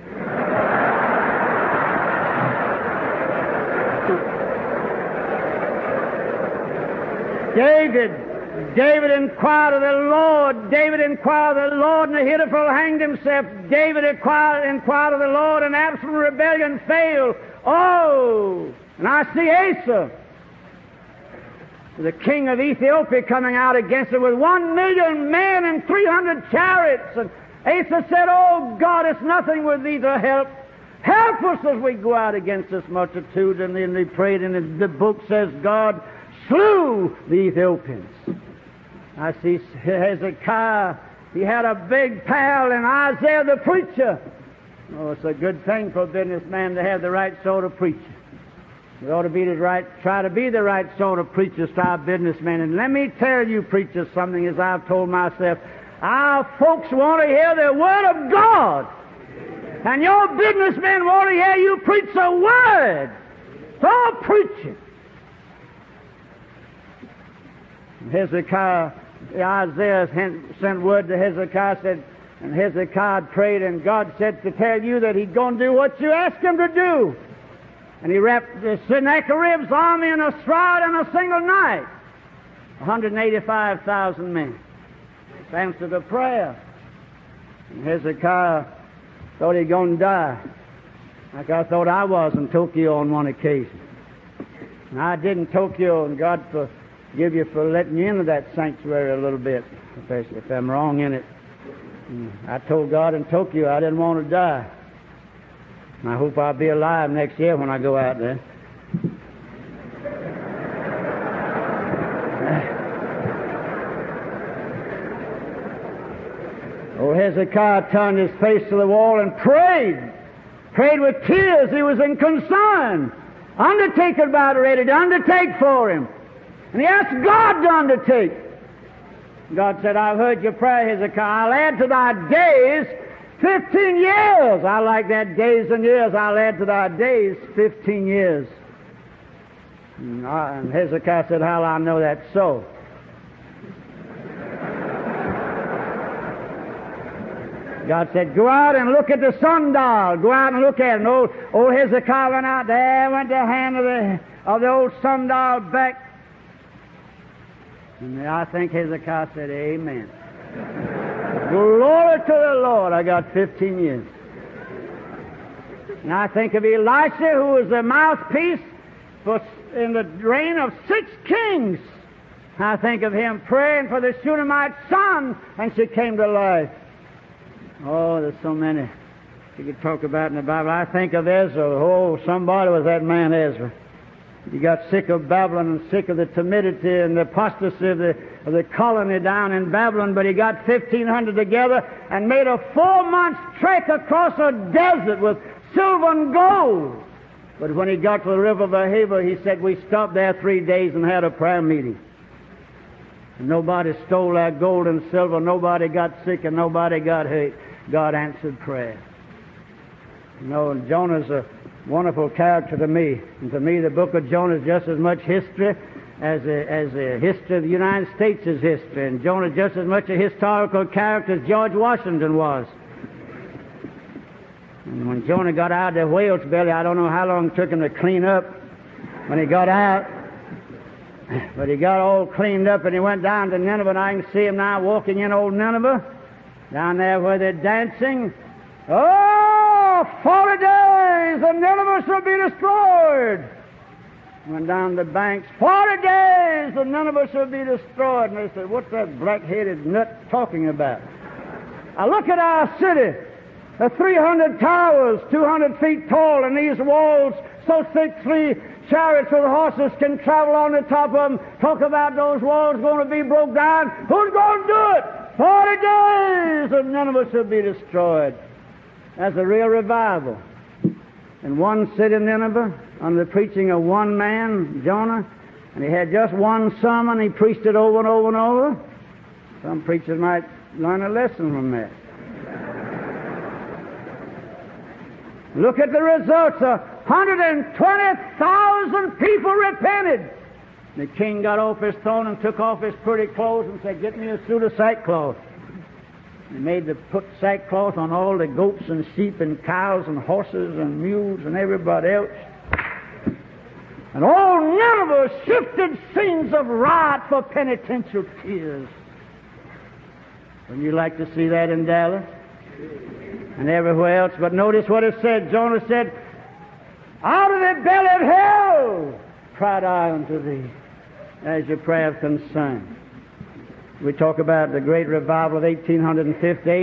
David inquired of the Lord. David inquired of the Lord, and Ahithophel hanged himself. David inquired of the Lord, and Absalom rebellion failed. Oh, and I see Asa, the king of Ethiopia, coming out against it with 1,000,000 men and 300 chariots. And Asa said, "Oh God, it's nothing with thee to help. Help us as we go out against this multitude." And then they prayed, and the book says God slew the Ethiopians. I see Hezekiah, he had a big pal in Isaiah the preacher. Oh, it's a good thing for a businessman to have the right sort of preacher. We ought to be try to be the right sort of preachers to our businessmen. And let me tell you, preachers, something as I've told myself. Our folks want to hear the Word of God. And your businessmen want to hear you preach the Word. It's all preaching. Hezekiah, Isaiah sent word to Hezekiah, said, and Hezekiah prayed, and God said to tell you that He's going to do what you asked Him to do. And He wrapped Sennacherib's army in a shroud in a single night. 185,000 men. It's answered the prayer. And Hezekiah thought he'd going to die, like I thought I was in Tokyo on one occasion. And I did in Tokyo, and God forgive you for letting you into that sanctuary a little bit, if I'm wrong in it. I told God in Tokyo I didn't want to die. And I hope I'll be alive next year when I go out there. Oh, Hezekiah turned his face to the wall and prayed. Prayed with tears. He was in concern. Undertaker about ready to undertake for him. And he asked God to undertake. God said, "I've heard your prayer, Hezekiah. I'll add to thy days 15 years. I like that, days and years. I'll add to thy days 15 years. And Hezekiah said, "How'll I know that's so?" God said, "Go out and look at the sundial. Go out and look at it." And old Hezekiah went out there, went the hand of the old sundial back. And I think Hezekiah said, "Amen." Glory to the Lord. I got 15 years. And I think of Elisha, who was the mouthpiece in the reign of 6 kings. I think of him praying for the Shunammite son, and she came to life. Oh, there's so many you could talk about in the Bible. I think of Ezra. Oh, somebody was that man Ezra. He got sick of Babylon and sick of the timidity and the apostasy of the colony down in Babylon, but he got 1,500 together and made a 4-month trek across a desert with silver and gold. But when he got to the river of Ahava, he said, we stopped there 3 days and had a prayer meeting. And nobody stole that gold and silver, nobody got sick, and nobody got hurt. God answered prayer. You know, Jonah's a wonderful character to me. And to me, the book of Jonah is just as much history as the history of the United States is history. And Jonah is just as much a historical character as George Washington was. And when Jonah got out of the whale's belly, I don't know how long it took him to clean up when he got out. But he got all cleaned up and he went down to Nineveh, and I can see him now walking in old Nineveh, down there where they're dancing. Oh, 40 days and Nineveh shall be destroyed. Went down the banks, 40 days and Nineveh shall be destroyed. And they said, what's that black-headed nut talking about? I look at our city, the 300 towers, 200 feet tall, and these walls so thick 3 chariots with horses can travel on the top of them. Talk about those walls going to be broke down. Who's going to do it? 40 days and Nineveh shall be destroyed. That's a real revival. In one city, Nineveh, under the preaching of one man, Jonah, and he had just one sermon. He preached it over and over and over. Some preachers might learn a lesson from that. Look at the results. 120,000 people repented. The king got off his throne and took off his pretty clothes and said, get me a suit of sackcloth. He made to put sackcloth on all the goats and sheep and cows and horses and mules and everybody else. And all Nineveh shifted scenes of riot for penitential tears. Wouldn't you like to see that in Dallas? And everywhere else. But notice what it said. Jonah said, out of the belly of hell cried I unto thee, as your prayer is concerned. We talk about the great revival of 1858.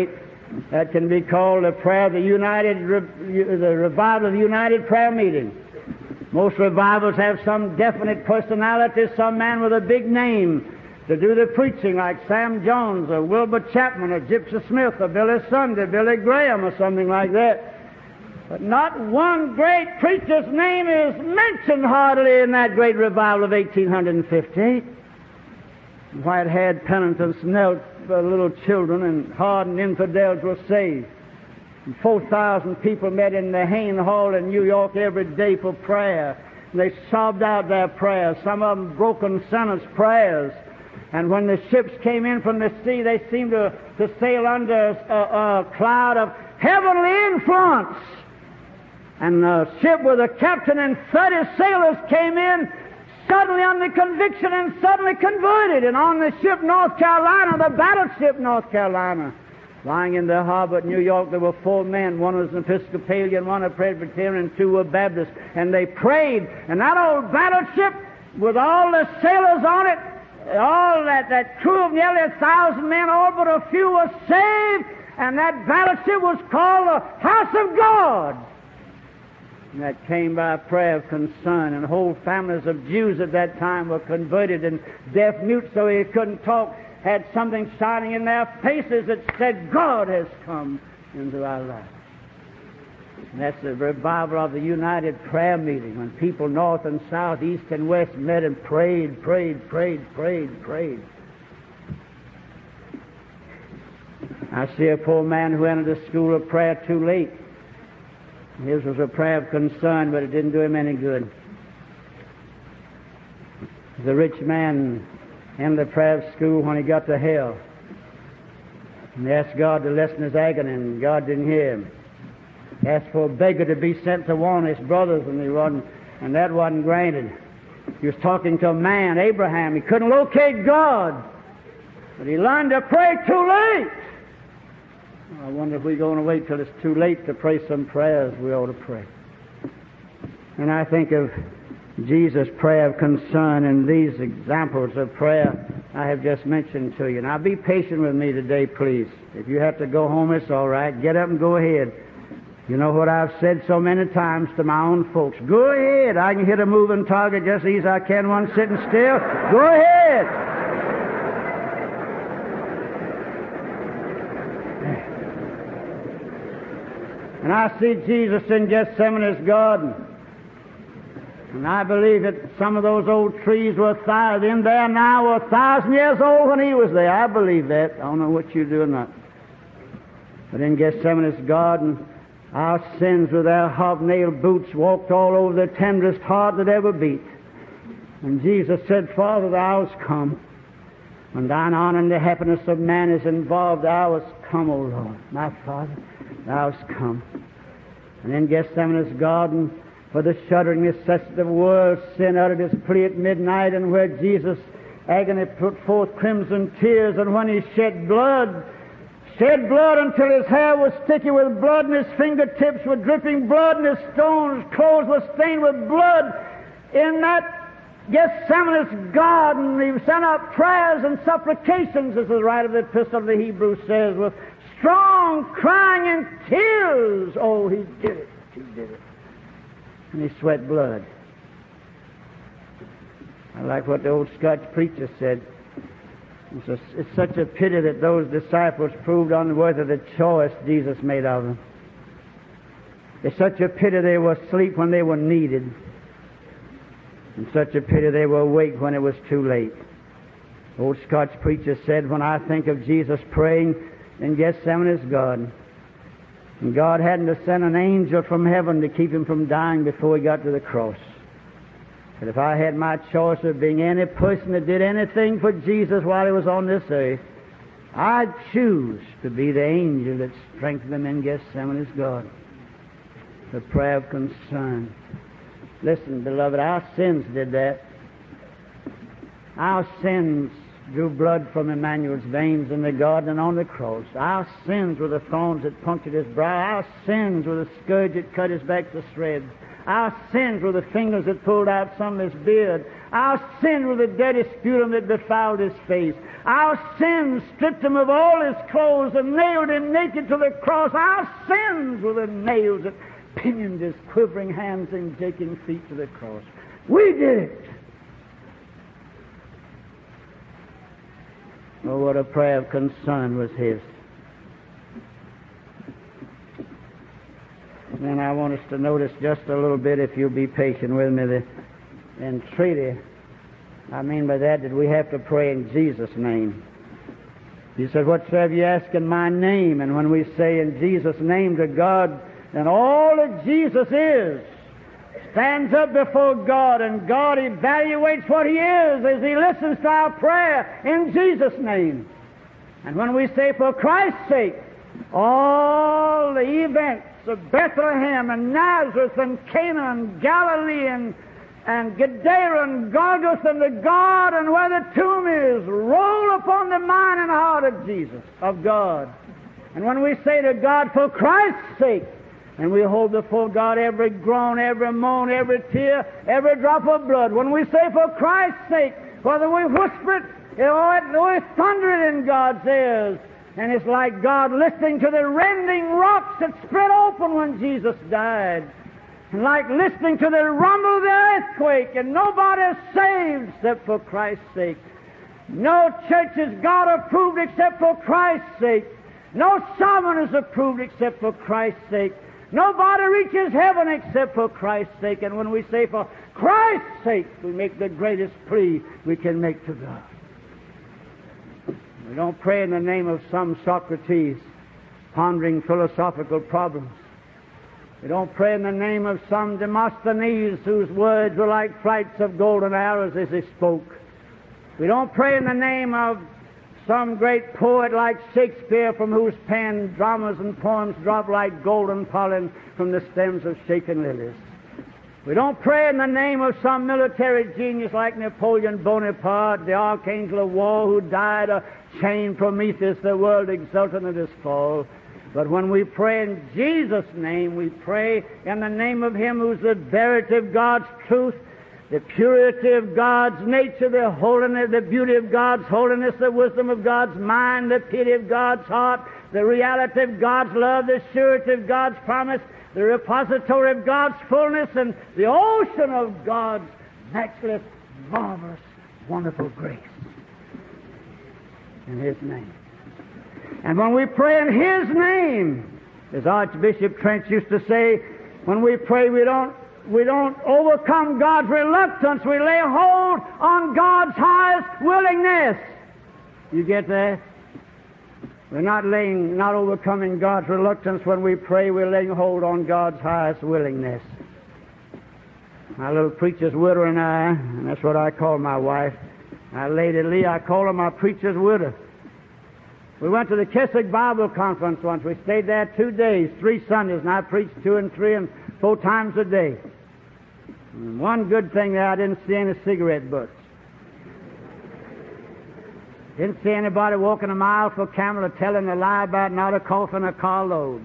That can be called the prayer of the revival of the United Prayer Meeting. Most revivals have some definite personality, some man with a big name to do the preaching, like Sam Jones or Wilbur Chapman or Gypsy Smith or Billy Sunday, Billy Graham or something like that. But not one great preacher's name is mentioned hardly in that great revival of 1858. White-haired penitents knelt for little children, and hardened infidels were saved. And 4,000 people met in the Hain Hall in New York every day for prayer. And they sobbed out their prayers, some of them broken sentence prayers. And when the ships came in from the sea, they seemed to sail under a cloud of heavenly influence. And the ship with a captain and 30 sailors came in, suddenly under conviction and suddenly converted. And on the ship North Carolina, the battleship North Carolina, lying in the harbor at New York, there were 4 men. One was an Episcopalian, one a Presbyterian, and 2 were Baptists. And they prayed. And that old battleship, with all the sailors on it, all that crew of nearly 1,000 men, all but a few were saved. And that battleship was called the House of God. And that came by a prayer of concern, and whole families of Jews at that time were converted, and deaf mute, so he couldn't talk, had something shining in their faces that said, God has come into our lives. And that's the revival of the United Prayer Meeting, when people north and south, east and west met and prayed. I see a poor man who entered the school of prayer too late. His was a prayer of concern, but it didn't do him any good. The rich man entered the prayer school when he got to hell. And he asked God to lessen his agony, and God didn't hear him. He asked for a beggar to be sent to warn his brothers, and that wasn't granted. He was talking to a man, Abraham. He couldn't locate God, but he learned to pray too late. I wonder if we're going to wait till it's too late to pray some prayers we ought to pray. And I think of Jesus' prayer of concern and these examples of prayer I have just mentioned to you. Now be patient with me today, please. If you have to go home, it's all right. Get up and go ahead. You know what I've said so many times to my own folks. Go ahead. I can hit a moving target just as easy as I can one sitting still. Go ahead. And I see Jesus in Gethsemane's garden. And I believe that some of those old trees were in there now were 1,000 years old when he was there. I believe that. I don't know what you do or not. But in Gethsemane's garden, our sins with their hobnail boots walked all over the tenderest heart that ever beat. And Jesus said, Father, the hour's come. When thine honor and the happiness of man is involved, the hour's come, O Lord. My Father, the hour's come. And in Gethsemane's garden, for the shuddering necessity of the world, sin uttered his plea at midnight, and where Jesus' agony put forth crimson tears, and when he shed blood until his hair was sticky with blood, and his fingertips were dripping blood, and his clothes were stained with blood. In that Gethsemane's garden, he sent up prayers and supplications, as the writer of the Epistle of the Hebrews says, with strong crying and tears. Oh, he did it. He did it. And he sweat blood. I like what the old Scotch preacher said. It's such a pity that those disciples proved unworthy of the choice Jesus made of them. It's such a pity they were asleep when they were needed. And such a pity they were awake when it was too late. The old Scotch preacher said, when I think of Jesus praying in Gethsemane's garden, and God hadn't to send an angel from heaven to keep him from dying before he got to the cross. But if I had my choice of being any person that did anything for Jesus while he was on this earth, I'd choose to be the angel that strengthened him in Gethsemane's garden. The prayer of concern. Listen, beloved, our sins did that. Our sins drew blood from Emmanuel's veins in the garden and on the cross. Our sins were the thorns that punctured his brow. Our sins were the scourge that cut his back to shreds. Our sins were the fingers that pulled out some of his beard. Our sins were the dirty sputum that befouled his face. Our sins stripped him of all his clothes and nailed him naked to the cross. Our sins were the nails that pinioned his quivering hands and shaking feet to the cross. We did it. Oh, what a prayer of concern was his. And then I want us to notice just a little bit, if you'll be patient with me, the entreaty. I mean by that we have to pray in Jesus' name. He said, whatsoever you ask in my name, and when we say in Jesus' name to God, then all that Jesus is stands up before God, and God evaluates what he is as he listens to our prayer in Jesus' name. And when we say, for Christ's sake, all the events of Bethlehem and Nazareth and Cana and Galilee and Gadara and Golgotha and the garden where the tomb is, roll upon the mind and heart of Jesus, of God. And when we say to God, for Christ's sake, and we hold before God every groan, every moan, every tear, every drop of blood. When we say, for Christ's sake, whether we whisper it or we thunder it in God's ears, and it's like God listening to the rending rocks that split open when Jesus died, and like listening to the rumble of the earthquake, and nobody is saved except for Christ's sake. No church is God approved except for Christ's sake. No sermon is approved except for Christ's sake. Nobody reaches heaven except for Christ's sake. And when we say for Christ's sake, we make the greatest plea we can make to God. We don't pray in the name of some Socrates pondering philosophical problems. We don't pray in the name of some Demosthenes whose words were like flights of golden arrows as he spoke. We don't pray in the name of some great poet like Shakespeare, from whose pen dramas and poems drop like golden pollen from the stems of shaken lilies. We don't pray in the name of some military genius like Napoleon Bonaparte, the archangel of war, who died a chained Prometheus, the world exultant at his fall. But when we pray in Jesus' name, we pray in the name of him who's the verity of God's truth, the purity of God's nature, the holiness, the beauty of God's holiness, the wisdom of God's mind, the pity of God's heart, the reality of God's love, the surety of God's promise, the repository of God's fullness, and the ocean of God's matchless, marvelous, wonderful grace. In his name. And when we pray in his name, as Archbishop Trench used to say, when we pray we don't overcome God's reluctance. We lay hold on God's highest willingness. You get that? We're not overcoming God's reluctance when we pray. We're laying hold on God's highest willingness. My little preacher's widow and I, and that's what I call my wife, my Lady Lee, I call her my preacher's widow. We went to the Keswick Bible Conference once. We stayed there 2 days, 3 Sundays, and I preached 2 and 3 and 4 times a day. And one good thing there, I didn't see any cigarette butts. Didn't see anybody walking a mile for camel or telling a lie about not a coffin a carload.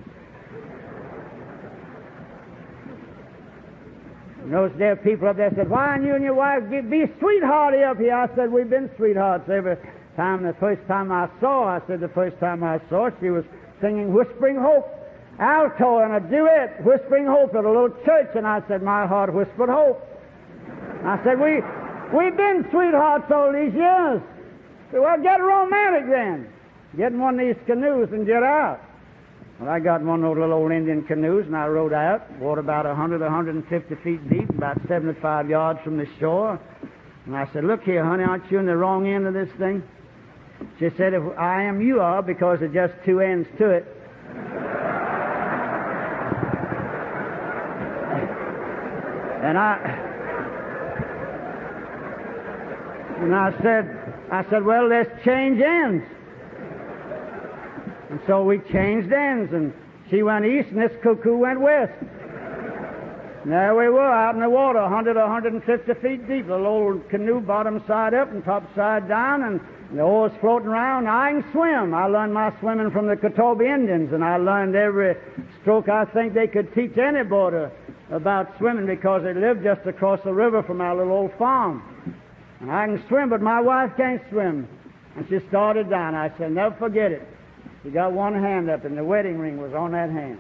And those there people up there said, why aren't you and your wife be sweethearty up here? I said, we've been sweethearts every time. The first time I saw her, she was singing Whispering Hope, alto and a duet, Whispering Hope at a little church, and I said, my heart whispered hope. I said, we've been sweethearts all these years. I said, well, get romantic then. Get in one of these canoes and get out. Well, I got in one of those little old Indian canoes, and I rowed out, water about 150 feet deep, about 75 yards from the shore. And I said, look here, honey, aren't you in the wrong end of this thing? She said, if I am, you are, because there's just 2 ends to it. And I said, well, let's change ends. And so we changed ends, and she went east, and this cuckoo went west. And there we were, out in the water, 100 or 150 feet deep, a little old canoe, bottom side up and top side down, and the oars floating around. I can swim. I learned my swimming from the Catawba Indians, and I learned every stroke I think they could teach any boy to about swimming because they lived just across the river from our little old farm. And I can swim, but my wife can't swim. And she started down. I said, never forget it. She got one hand up, and the wedding ring was on that hand.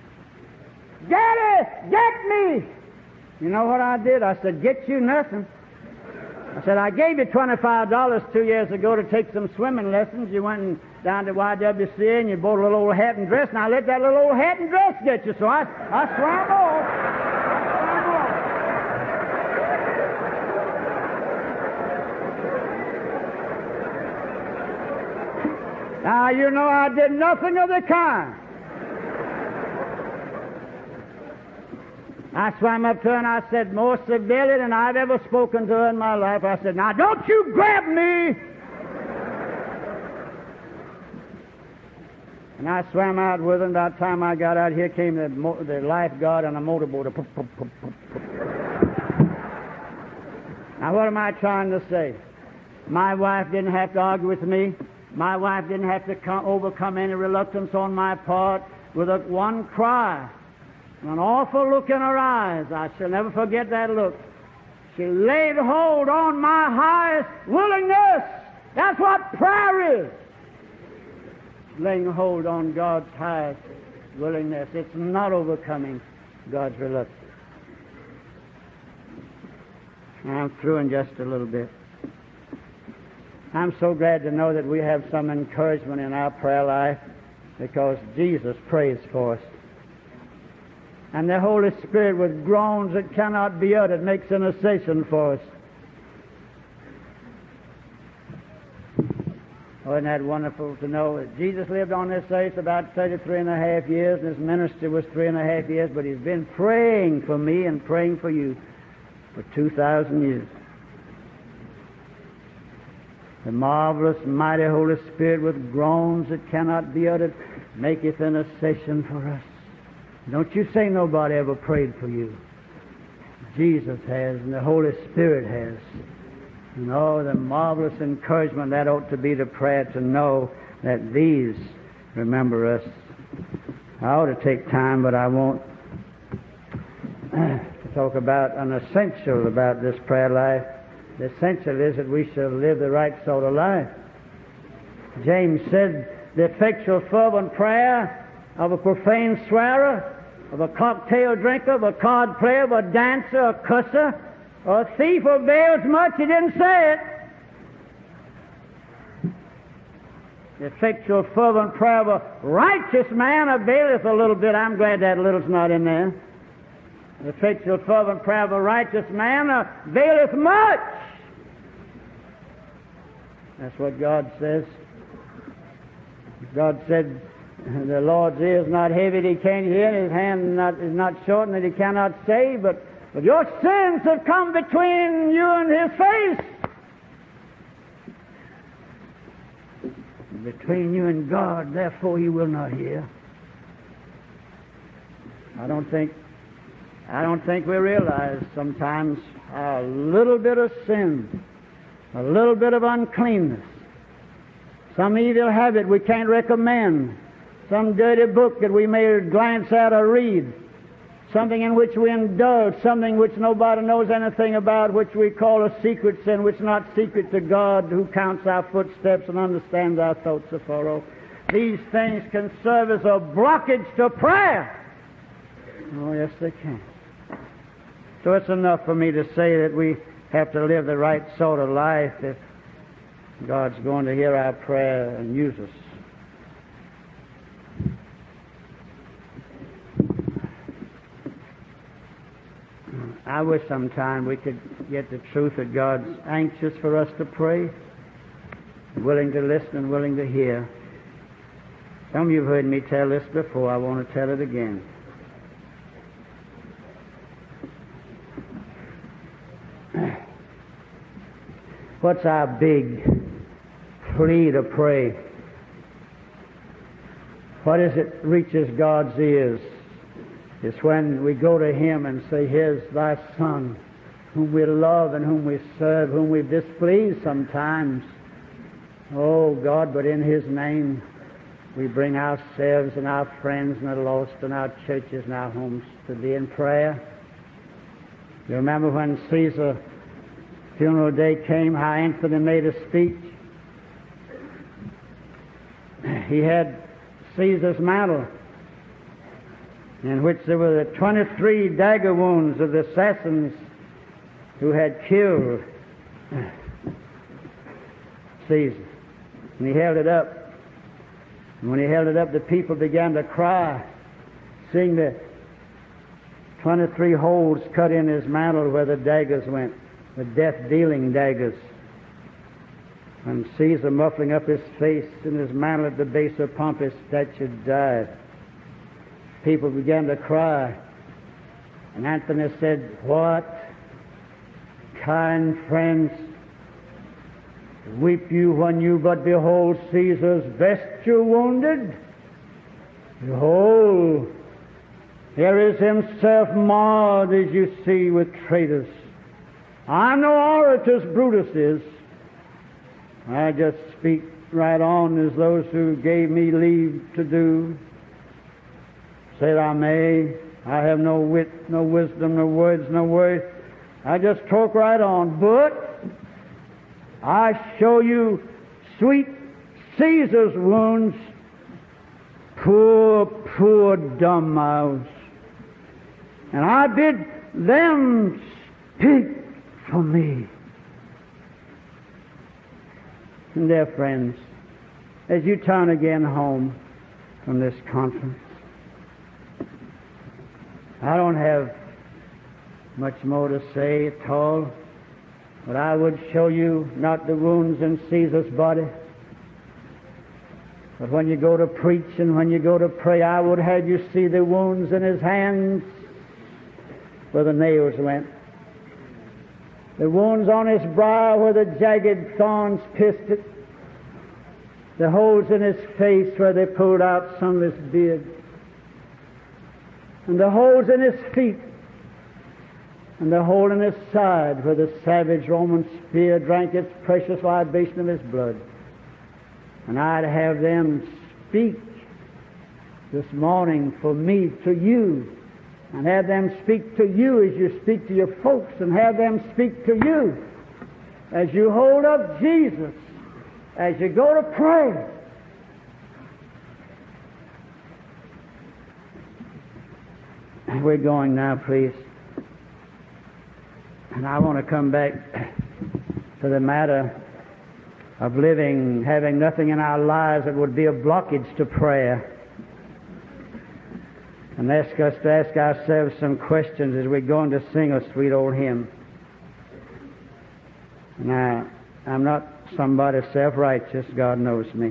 Daddy, get me! You know what I did? I said, get you nothing. I said, I gave you $25 2 years ago to take some swimming lessons. You went down to YWCA and you bought a little old hat and dress, and I let that little old hat and dress get you. So I swam off. Now, you know, I did nothing of the kind. I swam up to her and I said, more severely than I've ever spoken to her in my life, I said, now don't you grab me! And I swam out with her, and by the time I got out, here came the lifeguard on a motorboat. Now, what am I trying to say? My wife didn't have to argue with me. My wife didn't have to overcome any reluctance on my part with one cry. An awful look in her eyes. I shall never forget that look. She laid hold on my highest willingness. That's what prayer is. Laying hold on God's highest willingness. It's not overcoming God's reluctance. I'm through in just a little bit. I'm so glad to know that we have some encouragement in our prayer life because Jesus prays for us. And the Holy Spirit, with groans that cannot be uttered, makes intercession for us. Oh, isn't that wonderful to know that Jesus lived on this earth about 33 and a half years, and his ministry was 3.5 years, but he's been praying for me and praying for you for 2,000 years. The marvelous, mighty Holy Spirit, with groans that cannot be uttered, maketh intercession for us. Don't you say nobody ever prayed for you. Jesus has, and the Holy Spirit has. And oh, the marvelous encouragement that ought to be the prayer to know that these remember us. I ought to take time, but I won't, to talk about an essential about this prayer life. The essential is that we shall live the right sort of life. James said, the effectual fervent prayer of a profane swearer, of a cocktail drinker, of a card player, of a dancer, a cusser, or a thief avails much. He didn't say it. The effectual fervent prayer of a righteous man availeth a little bit. I'm glad that little's not in there. The effectual fervent prayer of a righteous man availeth much. That's what God says. God said, the Lord's ear is not heavy that he can't hear, and his hand is not shortened that he cannot save, but your sins have come between you and his face. Between you and God, therefore he will not hear. I don't think we realize sometimes a little bit of sin, a little bit of uncleanness, some evil habit we can't recommend, some dirty book that we may glance at or read, something in which we indulge, something which nobody knows anything about, which we call a secret sin, which is not secret to God, who counts our footsteps and understands our thoughts afar. These things can serve as a blockage to prayer. Oh, yes, they can. So it's enough for me to say that we have to live the right sort of life if God's going to hear our prayer and use us. I wish sometime we could get the truth that God's anxious for us to pray, willing to listen and willing to hear. Some of you have heard me tell this before. I want to tell it again. What's our big plea to pray? What is it reaches God's ears? It's when we go to him and say, here's thy Son, whom we love and whom we serve, whom we've displeased sometimes. Oh, God, but in his name we bring ourselves and our friends and the lost and our churches and our homes to Thee in prayer. You remember when Caesar's funeral day came, how Anthony made a speech? He had Caesar's mantle, in which there were the 23 dagger wounds of the assassins who had killed Caesar. And he held it up. And when he held it up, the people began to cry, seeing the 23 holes cut in his mantle where the daggers went, the death-dealing daggers. And Caesar, muffling up his face in his mantle at the base of Pompey's statue, died. People began to cry. And Anthony said, "What, kind friends, weep you when you but behold Caesar's vesture wounded? Behold, here is himself marred, as you see, with traitors. I'm no orator as Brutus is. I just speak right on as those who gave me leave to do. Say I may. I have no wit, no wisdom, no words, no worth. I just talk right on. But I show you sweet Caesar's wounds. Poor, poor dumb mouths. And I bid them speak for me." And dear friends, as you turn again home from this conference, I don't have much more to say at all, but I would show you not the wounds in Caesar's body, but when you go to preach and when you go to pray, I would have you see the wounds in his hands where the nails went, the wounds on his brow where the jagged thorns pierced it, the holes in his face where they pulled out some of his beard, and the holes in his feet, and the hole in his side where the savage Roman spear drank its precious libation of his blood. And I'd have them speak this morning for me to you, and have them speak to you as you speak to your folks, and have them speak to you as you hold up Jesus, as you go to pray. We're going now, please. And I want to come back to the matter of living, having nothing in our lives that would be a blockage to prayer. And ask us to ask ourselves some questions as we're going to sing a sweet old hymn. Now, I'm not somebody self-righteous, God knows me.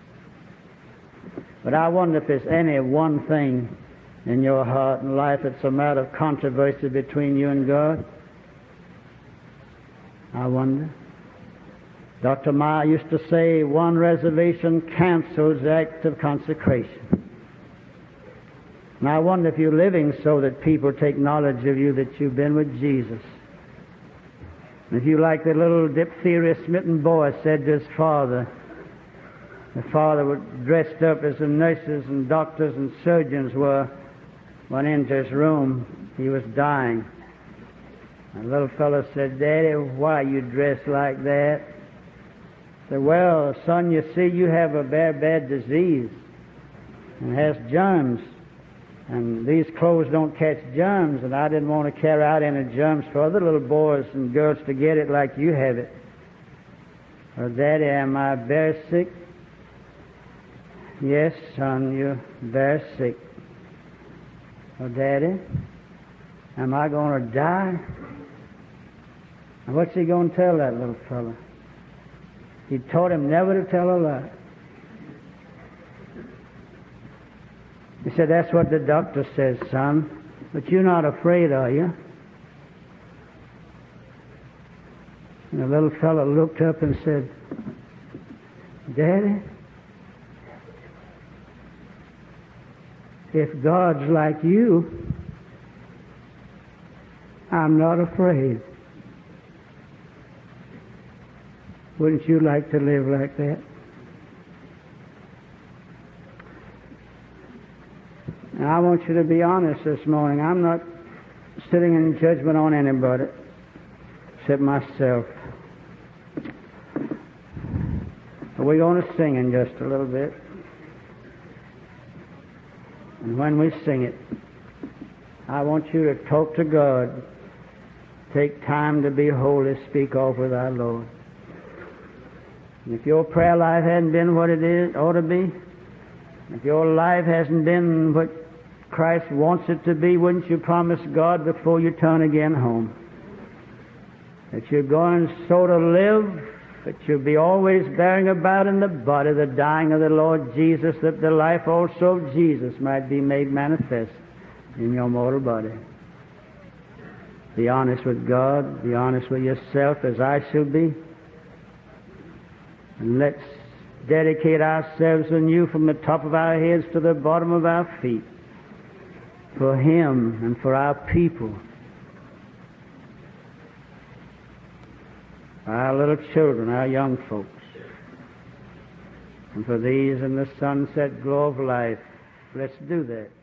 But I wonder if there's any one thing in your heart and life that's a matter of controversy between you and God. I wonder. Dr. Meyer used to say, one reservation cancels the act of consecration. And I wonder if you're living so that people take knowledge of you that you've been with Jesus. And if you, like the little diphtheria-smitten boy said to his father, the father was dressed up as the nurses and doctors and surgeons went into his room. He was dying. And the little fellow said, "Daddy, why are you dressed like that?" He said, "Well, son, you see, you have a very bad disease and has germs. And these clothes don't catch germs, and I didn't want to carry out any germs for other little boys and girls to get it like you have it." "Oh, Daddy, am I very sick?" "Yes, son, you're very sick." "Oh, Daddy, am I going to die?" And what's he going to tell that little fellow? He taught him never to tell a lie. He said, "That's what the doctor says, son. But you're not afraid, are you?" And the little fellow looked up and said, "Daddy, if God's like you, I'm not afraid." Wouldn't you like to live like that? And I want you to be honest this morning. I'm not sitting in judgment on anybody except myself. But we're going to sing in just a little bit. And when we sing it, I want you to talk to God. Take time to be holy. Speak off with our Lord. And if your prayer life hasn't been what it ought to be, if your life hasn't been what Christ wants it to be, wouldn't you promise God before you turn again home that you're going so to live that you'll be always bearing about in the body the dying of the Lord Jesus, that the life also of Jesus might be made manifest in your mortal body. Be honest with God, be honest with yourself as I shall be, and let's dedicate ourselves anew from the top of our heads to the bottom of our feet for Him and for our people, our little children, our young folks, and for these in the sunset glow of life. Let's do that.